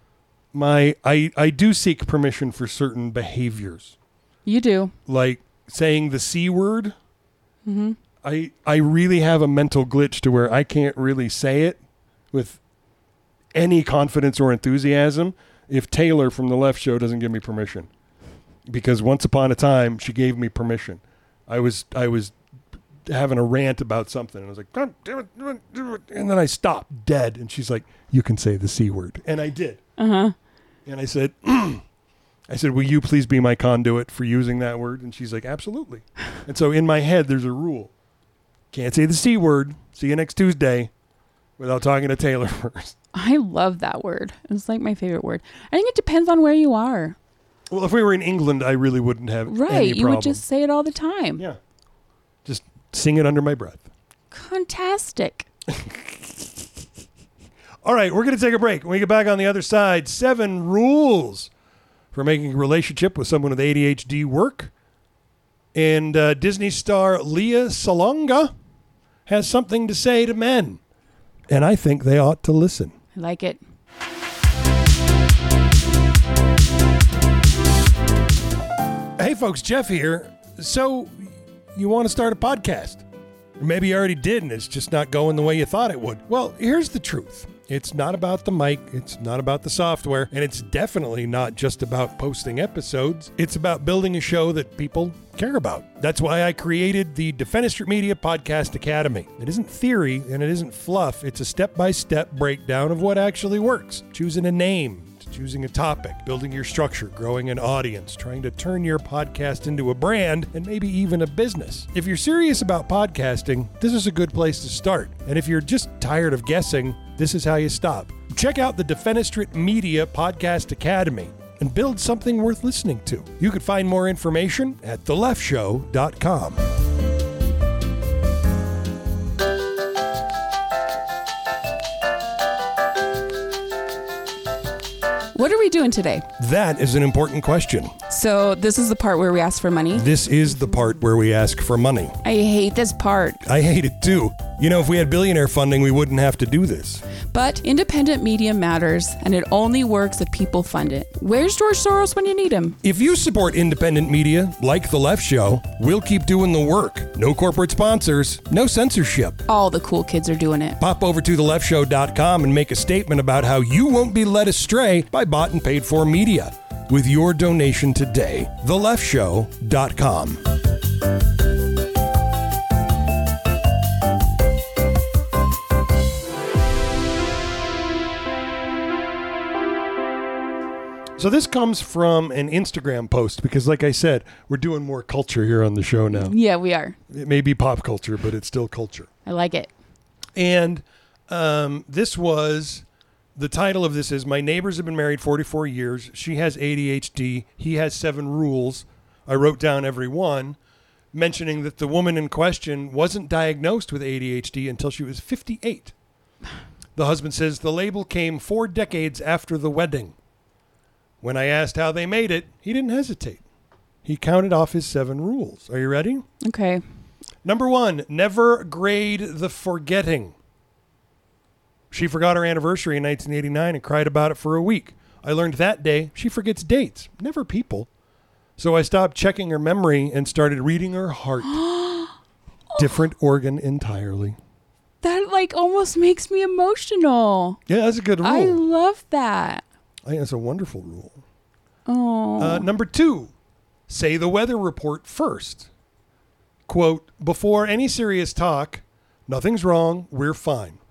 Speaker 2: I do seek permission for certain behaviors.
Speaker 3: You do.
Speaker 2: Like saying the C word.
Speaker 3: Mm-hmm.
Speaker 2: I really have a mental glitch to where I can't really say it with any confidence or enthusiasm if Taylor from the Left Show doesn't give me permission. Because once upon a time she gave me permission. I was having a rant about something and I was like, God damn it, and then I stopped dead and she's like, you can say the C word. And I did.
Speaker 3: Uh-huh.
Speaker 2: And I said, will you please be my conduit for using that word? And she's like, absolutely. And so in my head, there's a rule. Can't say the C word. See you next Tuesday without talking to Taylor first.
Speaker 3: I love that word. It's like my favorite word. I think it depends on where you are.
Speaker 2: Well, if we were in England, I really wouldn't have any
Speaker 3: Right. You
Speaker 2: problem.
Speaker 3: would just say it all the time.
Speaker 2: Yeah. Just sing it under my breath.
Speaker 3: Fantastic.
Speaker 2: All right, we're going to take a break. When we get back on the other side, 7 rules for making a relationship with someone with ADHD work. And Disney star Lea Salonga has something to say to men. And I think they ought to listen.
Speaker 3: I like it.
Speaker 2: Hey, folks, Jeff here. So, you want to start a podcast? Or maybe you already did and it's just not going the way you thought it would. Well, here's the truth. It's not about the mic, it's not about the software, and it's definitely not just about posting episodes. It's about building a show that people care about. That's why I created the Defenestrate Media Podcast Academy. It isn't theory and it isn't fluff. It's a step-by-step breakdown of what actually works. Choosing a name, choosing a topic, building your structure, growing an audience, trying to turn your podcast into a brand, and maybe even a business. If you're serious about podcasting, this is a good place to start. And if you're just tired of guessing, this is how you stop. Check out the Defenestrate Media Podcast Academy and build something worth listening to. You can find more information at theleftshow.com.
Speaker 3: What are we doing today?
Speaker 2: That is an important question.
Speaker 3: So this is the part where we ask for money.
Speaker 2: This is the part where we ask for money.
Speaker 3: I hate this part.
Speaker 2: I hate it too. You know, if we had billionaire funding, we wouldn't have to do this.
Speaker 3: But independent media matters, and it only works if people fund it. Where's George Soros when you need him?
Speaker 2: If you support independent media, like The Left Show, we'll keep doing the work. No corporate sponsors, no censorship.
Speaker 3: All the cool kids are doing it.
Speaker 2: Pop over to theleftshow.com and make a statement about how you won't be led astray by bought and paid for media with your donation today. theleftshow.com. So this comes from an Instagram post because, like I said, we're doing more culture here on the show now.
Speaker 3: Yeah, we are.
Speaker 2: It may be pop culture, but it's still culture.
Speaker 3: I like it.
Speaker 2: And this was, the title of this is, My Neighbors Have Been Married 44 Years. She has ADHD. He has 7 rules. I wrote down every one, mentioning that the woman in question wasn't diagnosed with ADHD until she was 58. The husband says the label came 4 decades after the wedding. When I asked how they made it, he didn't hesitate. He counted off his 7 rules. Are you ready?
Speaker 3: Okay.
Speaker 2: Number 1, never grade the forgetting. She forgot her anniversary in 1989 and cried about it for a week. I learned that day she forgets dates, never people. So I stopped checking her memory and started reading her heart. Different organ entirely.
Speaker 3: That like almost makes me emotional.
Speaker 2: Yeah, that's a good rule.
Speaker 3: I love that.
Speaker 2: I think that's a wonderful rule.
Speaker 3: Oh.
Speaker 2: Number 2, say the weather report first. Quote, before any serious talk, nothing's wrong, we're fine.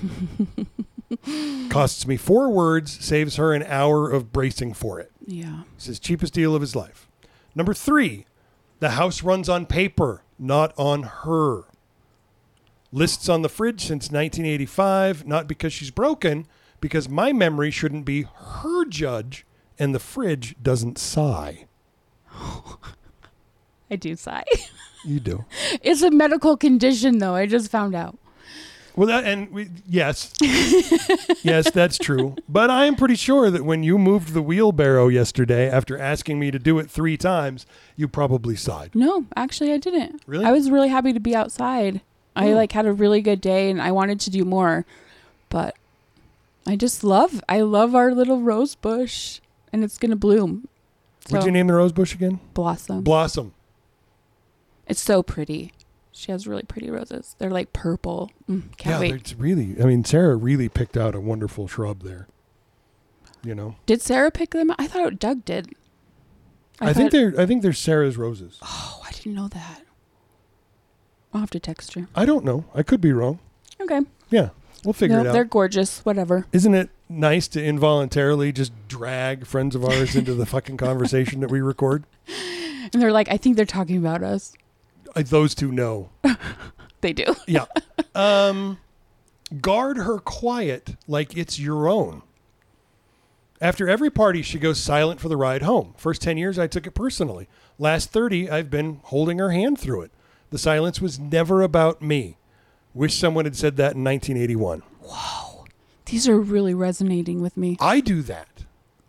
Speaker 2: Costs me 4 words, saves her an hour of bracing for it.
Speaker 3: Yeah.
Speaker 2: It's his cheapest deal of his life. Number 3, the house runs on paper, not on her. Lists on the fridge since 1985, not because she's broken, because my memory shouldn't be her judge and the fridge doesn't sigh.
Speaker 3: I do sigh.
Speaker 2: You do.
Speaker 3: It's a medical condition, though. I just found out.
Speaker 2: Well, yes. Yes, that's true. But I am pretty sure that when you moved the wheelbarrow yesterday, after asking me to do it 3 times, you probably sighed.
Speaker 3: No, actually, I didn't.
Speaker 2: Really?
Speaker 3: I was really happy to be outside. I had a really good day, and I wanted to do more. But I love our little rose bush, and it's going to bloom.
Speaker 2: What'd you name the rose bush again?
Speaker 3: Blossom.
Speaker 2: Blossom.
Speaker 3: It's so pretty. She has really pretty roses. They're like purple. Can't wait.
Speaker 2: It's really, I mean, Sarah really picked out a wonderful shrub there. You know?
Speaker 3: Did Sarah pick them? I thought Doug did.
Speaker 2: I think they're Sarah's roses.
Speaker 3: Oh, I didn't know that. I'll have to text her.
Speaker 2: I don't know. I could be wrong.
Speaker 3: Okay.
Speaker 2: Yeah. We'll figure it out.
Speaker 3: They're gorgeous. Whatever.
Speaker 2: Isn't it nice to involuntarily just drag friends of ours into the fucking conversation that we record?
Speaker 3: And they're like, I think they're talking about us.
Speaker 2: Those two know.
Speaker 3: They do.
Speaker 2: Yeah. Guard her quiet like it's your own. After every party, she goes silent for the ride home. First 10 years, I took it personally. Last 30, I've been holding her hand through it. The silence was never about me. Wish someone had said that in 1981.
Speaker 3: Whoa. These are really resonating with me.
Speaker 2: I do that.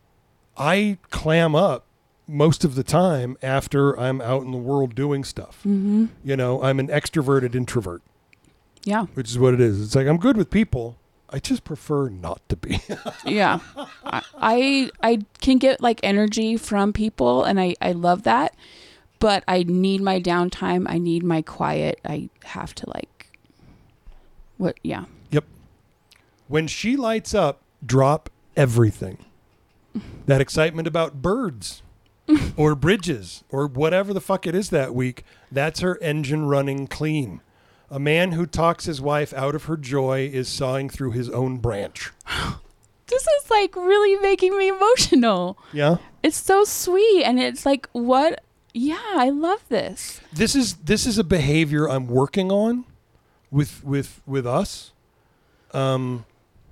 Speaker 2: I clam up most of the time after I'm out in the world doing stuff.
Speaker 3: Mm-hmm.
Speaker 2: You know, I'm an extroverted introvert.
Speaker 3: Yeah.
Speaker 2: Which is what it is. It's like I'm good with people. I just prefer not to be.
Speaker 3: Yeah. I can get like energy from people, and I love that. But I need my downtime. I need my quiet. I have to yeah.
Speaker 2: Yep. When she lights up, drop everything. That excitement about birds or bridges or whatever the fuck it is that week, that's her engine running clean. A man who talks his wife out of her joy is sawing through his own branch.
Speaker 3: This is like really making me emotional.
Speaker 2: Yeah.
Speaker 3: It's so sweet, and it's like, what? Yeah, I love this.
Speaker 2: This is a behavior I'm working on with us. When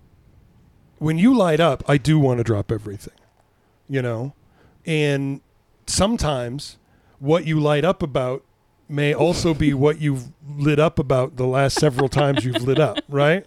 Speaker 2: you light up, I do want to drop everything, you know, and sometimes what you light up about may also be what you've lit up about the last several times you've lit up, right?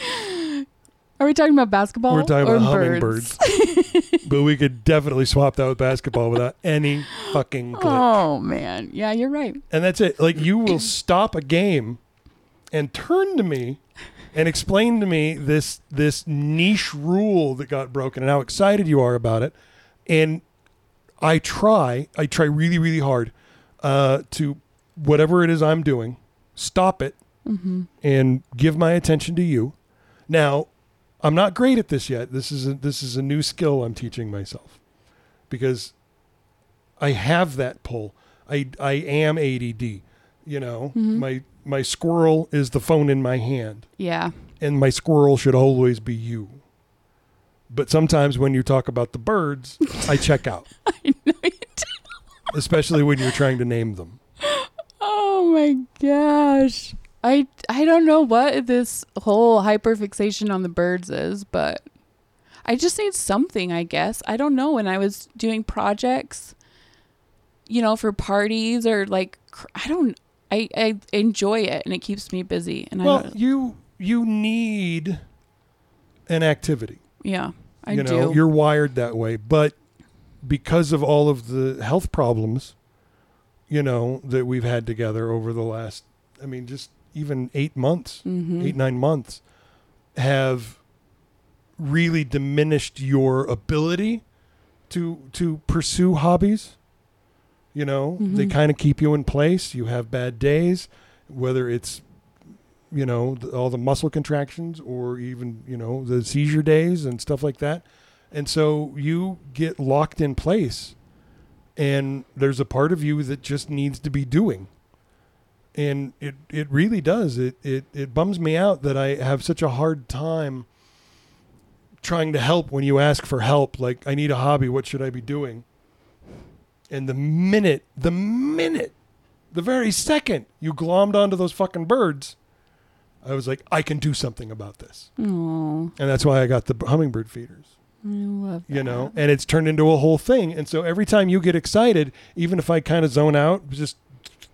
Speaker 3: Are we talking about basketball?
Speaker 2: We're talking
Speaker 3: or
Speaker 2: about
Speaker 3: birds?
Speaker 2: hummingbirds. But we could definitely swap that with basketball without any fucking glitch.
Speaker 3: Oh, man. Yeah, you're right.
Speaker 2: And that's it. Like, you will stop a game and turn to me and explain to me this niche rule that got broken and how excited you are about it. And I try really, really hard to, whatever it is I'm doing, stop it and give my attention to you. Now, I'm not great at this yet. This is a new skill I'm teaching myself because I have that pull. I am ADD, you know. My squirrel is the phone in my hand.
Speaker 3: Yeah.
Speaker 2: And my squirrel should always be you. But sometimes when you talk about the birds, I check out.
Speaker 3: I know you do.
Speaker 2: Especially when you're trying to name them.
Speaker 3: Oh my gosh. I don't know what this whole hyperfixation on the birds is, but I just need something, I guess. I don't know. When I was doing projects, you know, for parties or like, I enjoy it and it keeps me busy. And
Speaker 2: you need an activity.
Speaker 3: Yeah, I
Speaker 2: you
Speaker 3: do.
Speaker 2: know, you're wired that way, but because of all of the health problems, you know, that we've had together over the last, I mean, just even 8 months, 8-9 months, have really diminished your ability to pursue hobbies. You know, they kind of keep you in place. You have bad days, whether it's, you know, all the muscle contractions or even, you know, the seizure days and stuff like that. And so you get locked in place and there's a part of you that just needs to be doing. And it really does. It bums me out that I have such a hard time trying to help when you ask for help. Like, I need a hobby. What should I be doing? And the very second you glommed onto those fucking birds, I was like, I can do something about this.
Speaker 3: Aww.
Speaker 2: And that's why I got the hummingbird feeders.
Speaker 3: I love that.
Speaker 2: You know, and it's turned into a whole thing. And so every time you get excited, even if I kind of zone out, just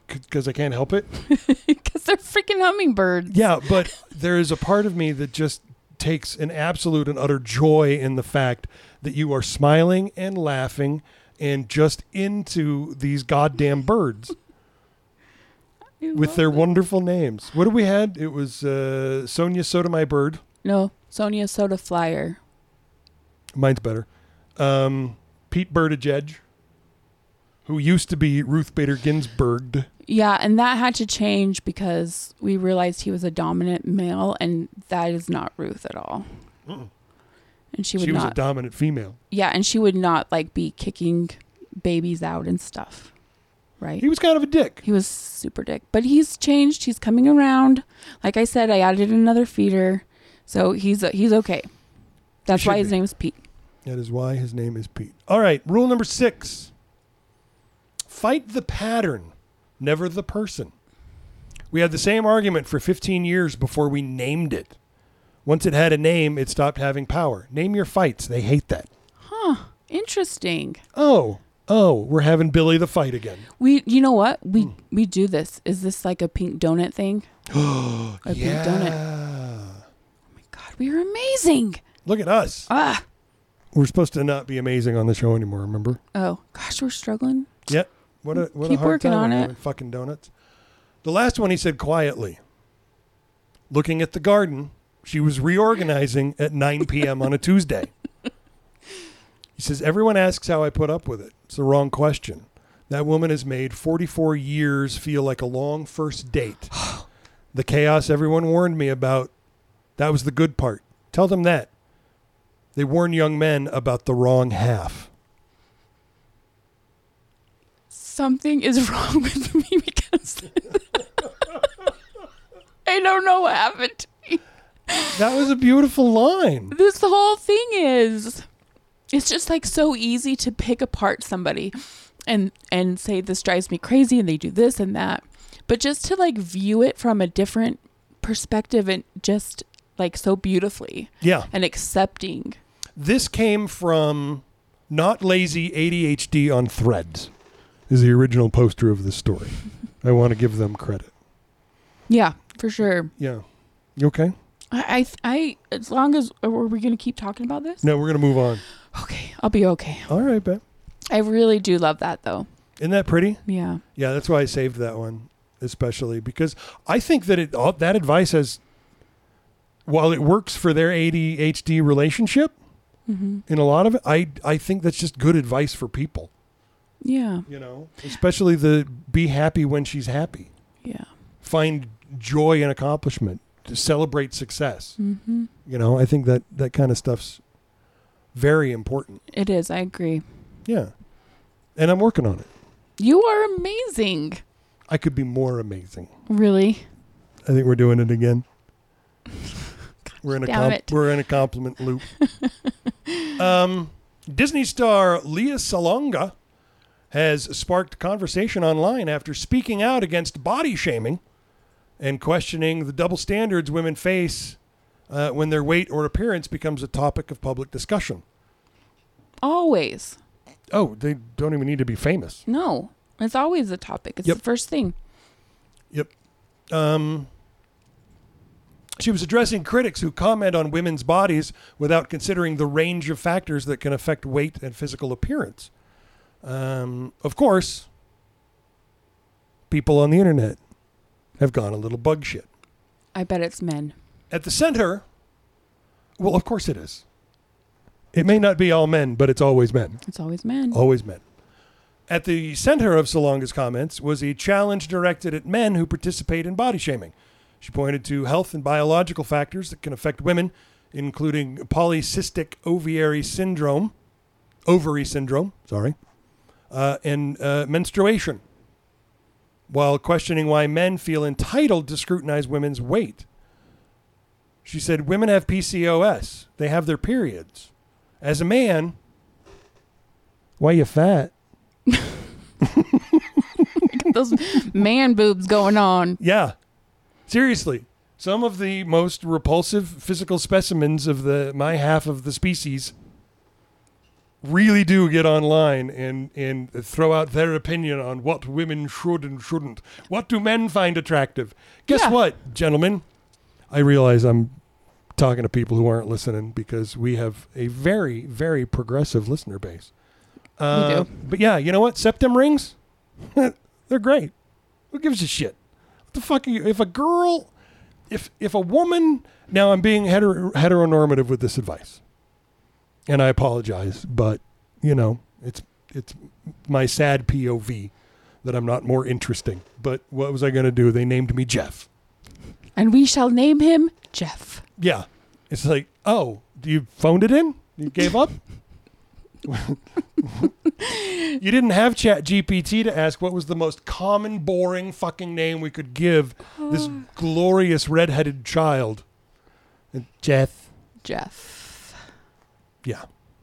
Speaker 2: because I can't help it.
Speaker 3: Because they're freaking hummingbirds.
Speaker 2: Yeah, but there is a part of me that just takes an absolute and utter joy in the fact that you are smiling and laughing and just into these goddamn birds with their wonderful names. What did we had? It was Sonia Soda My Bird.
Speaker 3: No, Sonia Soda Flyer.
Speaker 2: Mine's better. Pete Buttigieg, who used to be Ruth Bader Ginsburg.
Speaker 3: Yeah, and that had to change because we realized he was a dominant male, and that is not Ruth at all.
Speaker 2: Mm-mm.
Speaker 3: And she
Speaker 2: was a dominant female.
Speaker 3: Yeah, and she would not like be kicking babies out and stuff. Right?
Speaker 2: He was kind of a dick.
Speaker 3: He was super dick. But he's changed. He's coming around. Like I said, I added another feeder. So he's okay. That's why his name is Pete.
Speaker 2: That is why his name is Pete. All right, rule number 6. Fight the pattern, never the person. We had the same argument for 15 years before we named it. Once it had a name, it stopped having power. Name your fights. They hate that.
Speaker 3: Huh. Interesting.
Speaker 2: Oh, we're having Billy the fight again.
Speaker 3: You know what? We do this. Is this like a pink donut thing?
Speaker 2: A
Speaker 3: pink donut. Oh my God, we are amazing.
Speaker 2: Look at us.
Speaker 3: Ah.
Speaker 2: We're supposed to not be amazing on the show anymore, remember?
Speaker 3: Oh, gosh, we're struggling.
Speaker 2: Yep. What a
Speaker 3: Keep
Speaker 2: hard
Speaker 3: working
Speaker 2: time
Speaker 3: on
Speaker 2: we're
Speaker 3: it.
Speaker 2: having. Fucking donuts. The last one he said quietly. Looking at the garden, she was reorganizing at 9 p.m. on a Tuesday. He says, everyone asks how I put up with it. It's the wrong question. That woman has made 44 years feel like a long first date. The chaos everyone warned me about, that was the good part. Tell them that. They warn young men about the wrong half.
Speaker 3: Something is wrong with me because I don't know what happened to me.
Speaker 2: That was a beautiful line.
Speaker 3: This whole thing is, it's just like so easy to pick apart somebody and say this drives me crazy and they do this and that. But just to like view it from a different perspective and just like so beautifully.
Speaker 2: Yeah.
Speaker 3: And accepting.
Speaker 2: This came from Not Lazy ADHD on Threads, is the original poster of this story. I want to give them credit.
Speaker 3: Yeah, for sure.
Speaker 2: Yeah. You okay?
Speaker 3: I as long as, are we going to keep talking about this?
Speaker 2: No, we're going to move on.
Speaker 3: Okay, I'll be okay.
Speaker 2: All right, bet.
Speaker 3: I really do love that though.
Speaker 2: Isn't that pretty?
Speaker 3: Yeah.
Speaker 2: Yeah, that's why I saved that one, especially because I think that that advice has, while it works for their ADHD relationship, in a lot of it, I think that's just good advice for people.
Speaker 3: Yeah.
Speaker 2: You know, especially the be happy when she's happy.
Speaker 3: Yeah.
Speaker 2: Find joy and accomplishment. To celebrate success.
Speaker 3: Mm-hmm.
Speaker 2: You know, I think that kind of stuff's very important.
Speaker 3: It is. I agree.
Speaker 2: Yeah. And I'm working on it.
Speaker 3: You are amazing.
Speaker 2: I could be more amazing.
Speaker 3: Really?
Speaker 2: I think we're doing it again. We're in a compliment loop. Disney star Lea Salonga has sparked conversation online after speaking out against body shaming and questioning the double standards women face when their weight or appearance becomes a topic of public discussion.
Speaker 3: Always.
Speaker 2: Oh, they don't even need to be famous.
Speaker 3: No, it's always a topic. It's the first thing.
Speaker 2: Yep. She was addressing critics who comment on women's bodies without considering the range of factors that can affect weight and physical appearance. Of course, people on the internet have gone a little bug shit.
Speaker 3: I bet it's men.
Speaker 2: At the center, well, of course it is. It may not be all men, but it's always men.
Speaker 3: It's always men.
Speaker 2: Always men. At the center of Salonga's comments was a challenge directed at men who participate in body shaming. She pointed to health and biological factors that can affect women, including polycystic ovary syndrome, and menstruation, while questioning why men feel entitled to scrutinize women's weight. She said, women have PCOS. They have their periods. As a man, why you fat?
Speaker 3: Those man boobs going on.
Speaker 2: Yeah. Seriously. Some of the most repulsive physical specimens of my half of the species really do get online and throw out their opinion on what women should and shouldn't. What do men find attractive? Guess
Speaker 3: Yeah.
Speaker 2: what, gentlemen? I realize I'm talking to people who aren't listening because we have a very, very progressive listener base.
Speaker 3: We do.
Speaker 2: But yeah, you know what? Septum rings, they're great. Who gives a shit? What the fuck are you? If a girl, if a woman, now I'm being heteronormative with this advice, and I apologize, but you know, it's my sad POV that I'm not more interesting. But what was I going to do? They named me Jeff.
Speaker 3: And we shall name him Jeff.
Speaker 2: Yeah. It's like, oh, you phoned it in? You gave up? You didn't have Chat GPT to ask what was the most common, boring fucking name we could give this glorious redheaded child. And Jeff. Yeah.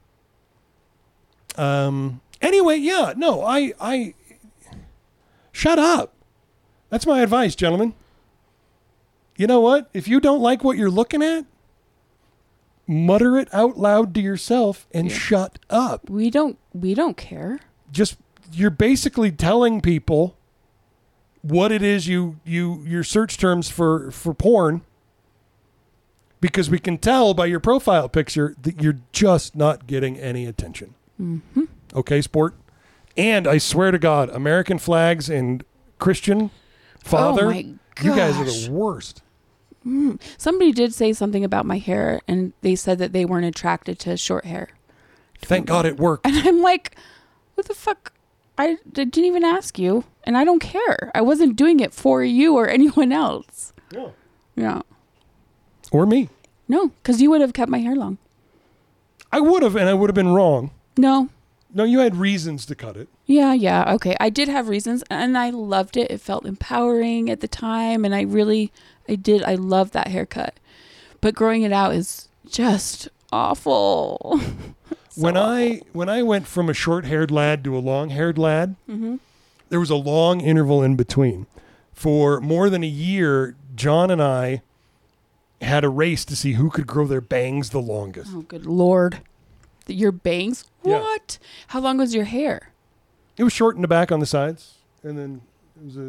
Speaker 2: Anyway, yeah, no, I shut up. That's my advice, gentlemen. You know what? If you don't like what you're looking at, mutter it out loud to yourself and shut up.
Speaker 3: We don't care.
Speaker 2: Just you're basically telling people what it is your search terms for porn, because we can tell by your profile picture that you're just not getting any attention.
Speaker 3: Mm-hmm.
Speaker 2: Okay, sport? And I swear to God, American flags and Christian father,
Speaker 3: Oh my
Speaker 2: you guys are
Speaker 3: gosh.
Speaker 2: the worst.
Speaker 3: Somebody did say something about my hair, and they said that they weren't attracted to short hair.
Speaker 2: Thank God it worked.
Speaker 3: And I'm like, what the fuck? I didn't even ask you, and I don't care. I wasn't doing it for you or anyone else.
Speaker 2: Yeah.
Speaker 3: Yeah.
Speaker 2: Or me.
Speaker 3: No, because you would have kept my hair long.
Speaker 2: I would have, and I would have been wrong.
Speaker 3: No.
Speaker 2: No, you had reasons to cut it.
Speaker 3: Yeah. Okay. I did have reasons, and I loved it. It felt empowering at the time, and I loved that haircut. But growing it out is just awful.
Speaker 2: When I went from a short-haired lad to a long-haired lad, there was a long interval in between. For more than a year, John and I had a race to see who could grow their bangs the longest.
Speaker 3: Oh, good Lord. Your bangs?
Speaker 2: Yeah.
Speaker 3: What? How long was your hair?
Speaker 2: It was short in the back on the sides, and then it was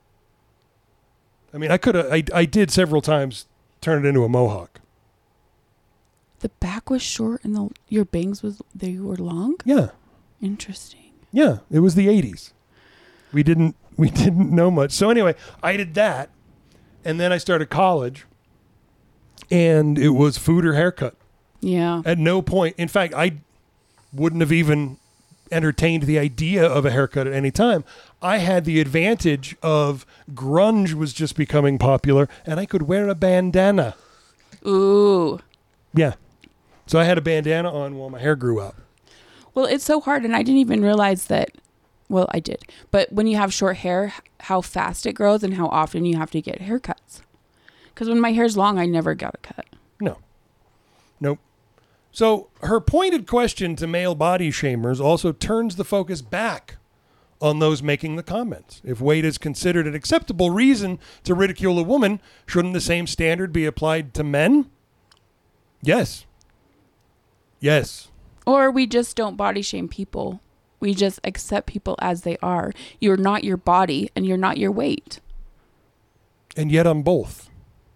Speaker 2: I did several times turn it into a mohawk.
Speaker 3: The back was short and your bangs they were long?
Speaker 2: Yeah.
Speaker 3: Interesting.
Speaker 2: Yeah, it was the 80s. We didn't know much. So anyway, I did that, and then I started college, and it was food or haircut.
Speaker 3: Yeah.
Speaker 2: At no point, in fact, I wouldn't have even entertained the idea of a haircut at any time. I had the advantage of grunge was just becoming popular, and I could wear a bandana.
Speaker 3: Ooh.
Speaker 2: Yeah. So I had a bandana on while my hair grew out.
Speaker 3: Well, it's so hard, and I didn't even realize that. Well, I did. But when you have short hair, how fast it grows and how often you have to get haircuts. Because when my hair's long, I never got a cut.
Speaker 2: No. Nope. So her pointed question to male body shamers also turns the focus back on those making the comments. If weight is considered an acceptable reason to ridicule a woman, shouldn't the same standard be applied to men? Yes. Yes.
Speaker 3: Or we just don't body shame people. We just accept people as they are. You're not your body, and you're not your weight.
Speaker 2: And yet I'm both.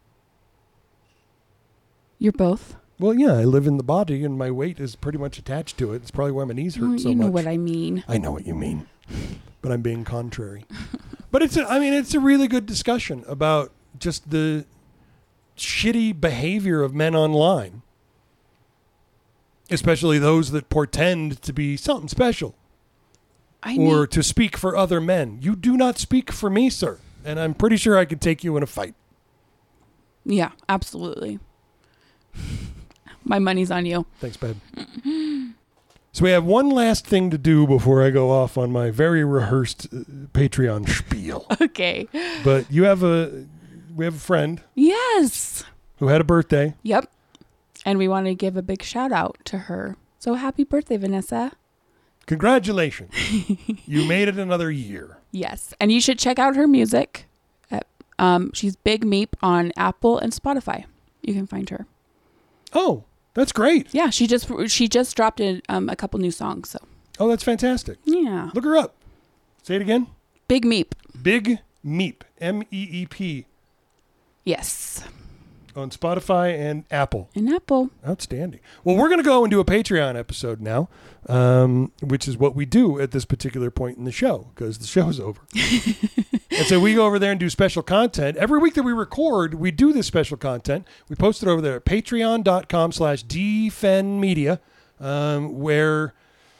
Speaker 3: You're both.
Speaker 2: Well, yeah, I live in the body and my weight is pretty much attached to it. It's probably why my knees hurt so much.
Speaker 3: You know what I mean.
Speaker 2: I know what you mean, but I'm being contrary. But it's a really good discussion about just the shitty behavior of men online, especially those that portend to be something special or to speak for other men. You do not speak for me, sir, and I'm pretty sure I could take you in a fight.
Speaker 3: Yeah, absolutely. My money's on you.
Speaker 2: Thanks, babe. So we have one last thing to do before I go off on my very rehearsed Patreon spiel.
Speaker 3: Okay.
Speaker 2: But we have a friend
Speaker 3: Yes.
Speaker 2: who had a birthday.
Speaker 3: Yep. And we want to give a big shout out to her. So happy birthday, Vanessa.
Speaker 2: Congratulations. You made it another year.
Speaker 3: Yes. And you should check out her music. She's Big Meep on Apple and Spotify. You can find her.
Speaker 2: Oh, That's great.
Speaker 3: Yeah, she just dropped a couple new songs. So
Speaker 2: Oh, that's fantastic.
Speaker 3: yeah,
Speaker 2: Look her up. Say it again.
Speaker 3: Big Meep.
Speaker 2: Big Meep. Meep.
Speaker 3: Yes,
Speaker 2: On Spotify and Apple.
Speaker 3: an apple.
Speaker 2: Outstanding. Well, we're going to go and do a Patreon episode now, which is what we do at this particular point in the show because the show's over. And so we go over there and do special content. Every week that we record, we do this special content. We post it over there at patreon.com/dfenmedia, where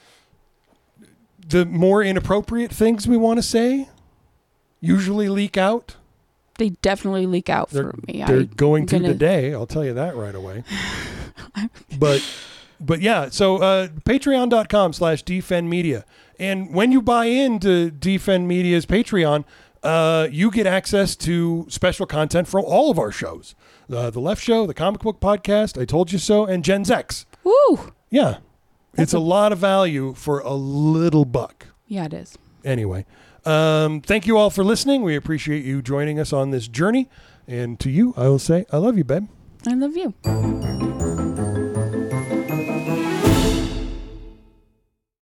Speaker 2: the more inappropriate things we want to say usually leak out.
Speaker 3: They definitely leak out for me.
Speaker 2: They're going to today. I'll tell you that right away. But yeah, so patreon.com/dfenmedia. And when you buy into Defend Media's Patreon, you get access to special content from all of our shows. The Left Show, the Comic Book Podcast, I Told You So, and Gen X.
Speaker 3: Woo!
Speaker 2: Yeah. It's a lot of value for a little buck.
Speaker 3: Yeah, it is.
Speaker 2: Anyway, thank you all for listening. We appreciate you joining us on this journey. And to you, I will say, I love you, babe.
Speaker 3: I love you.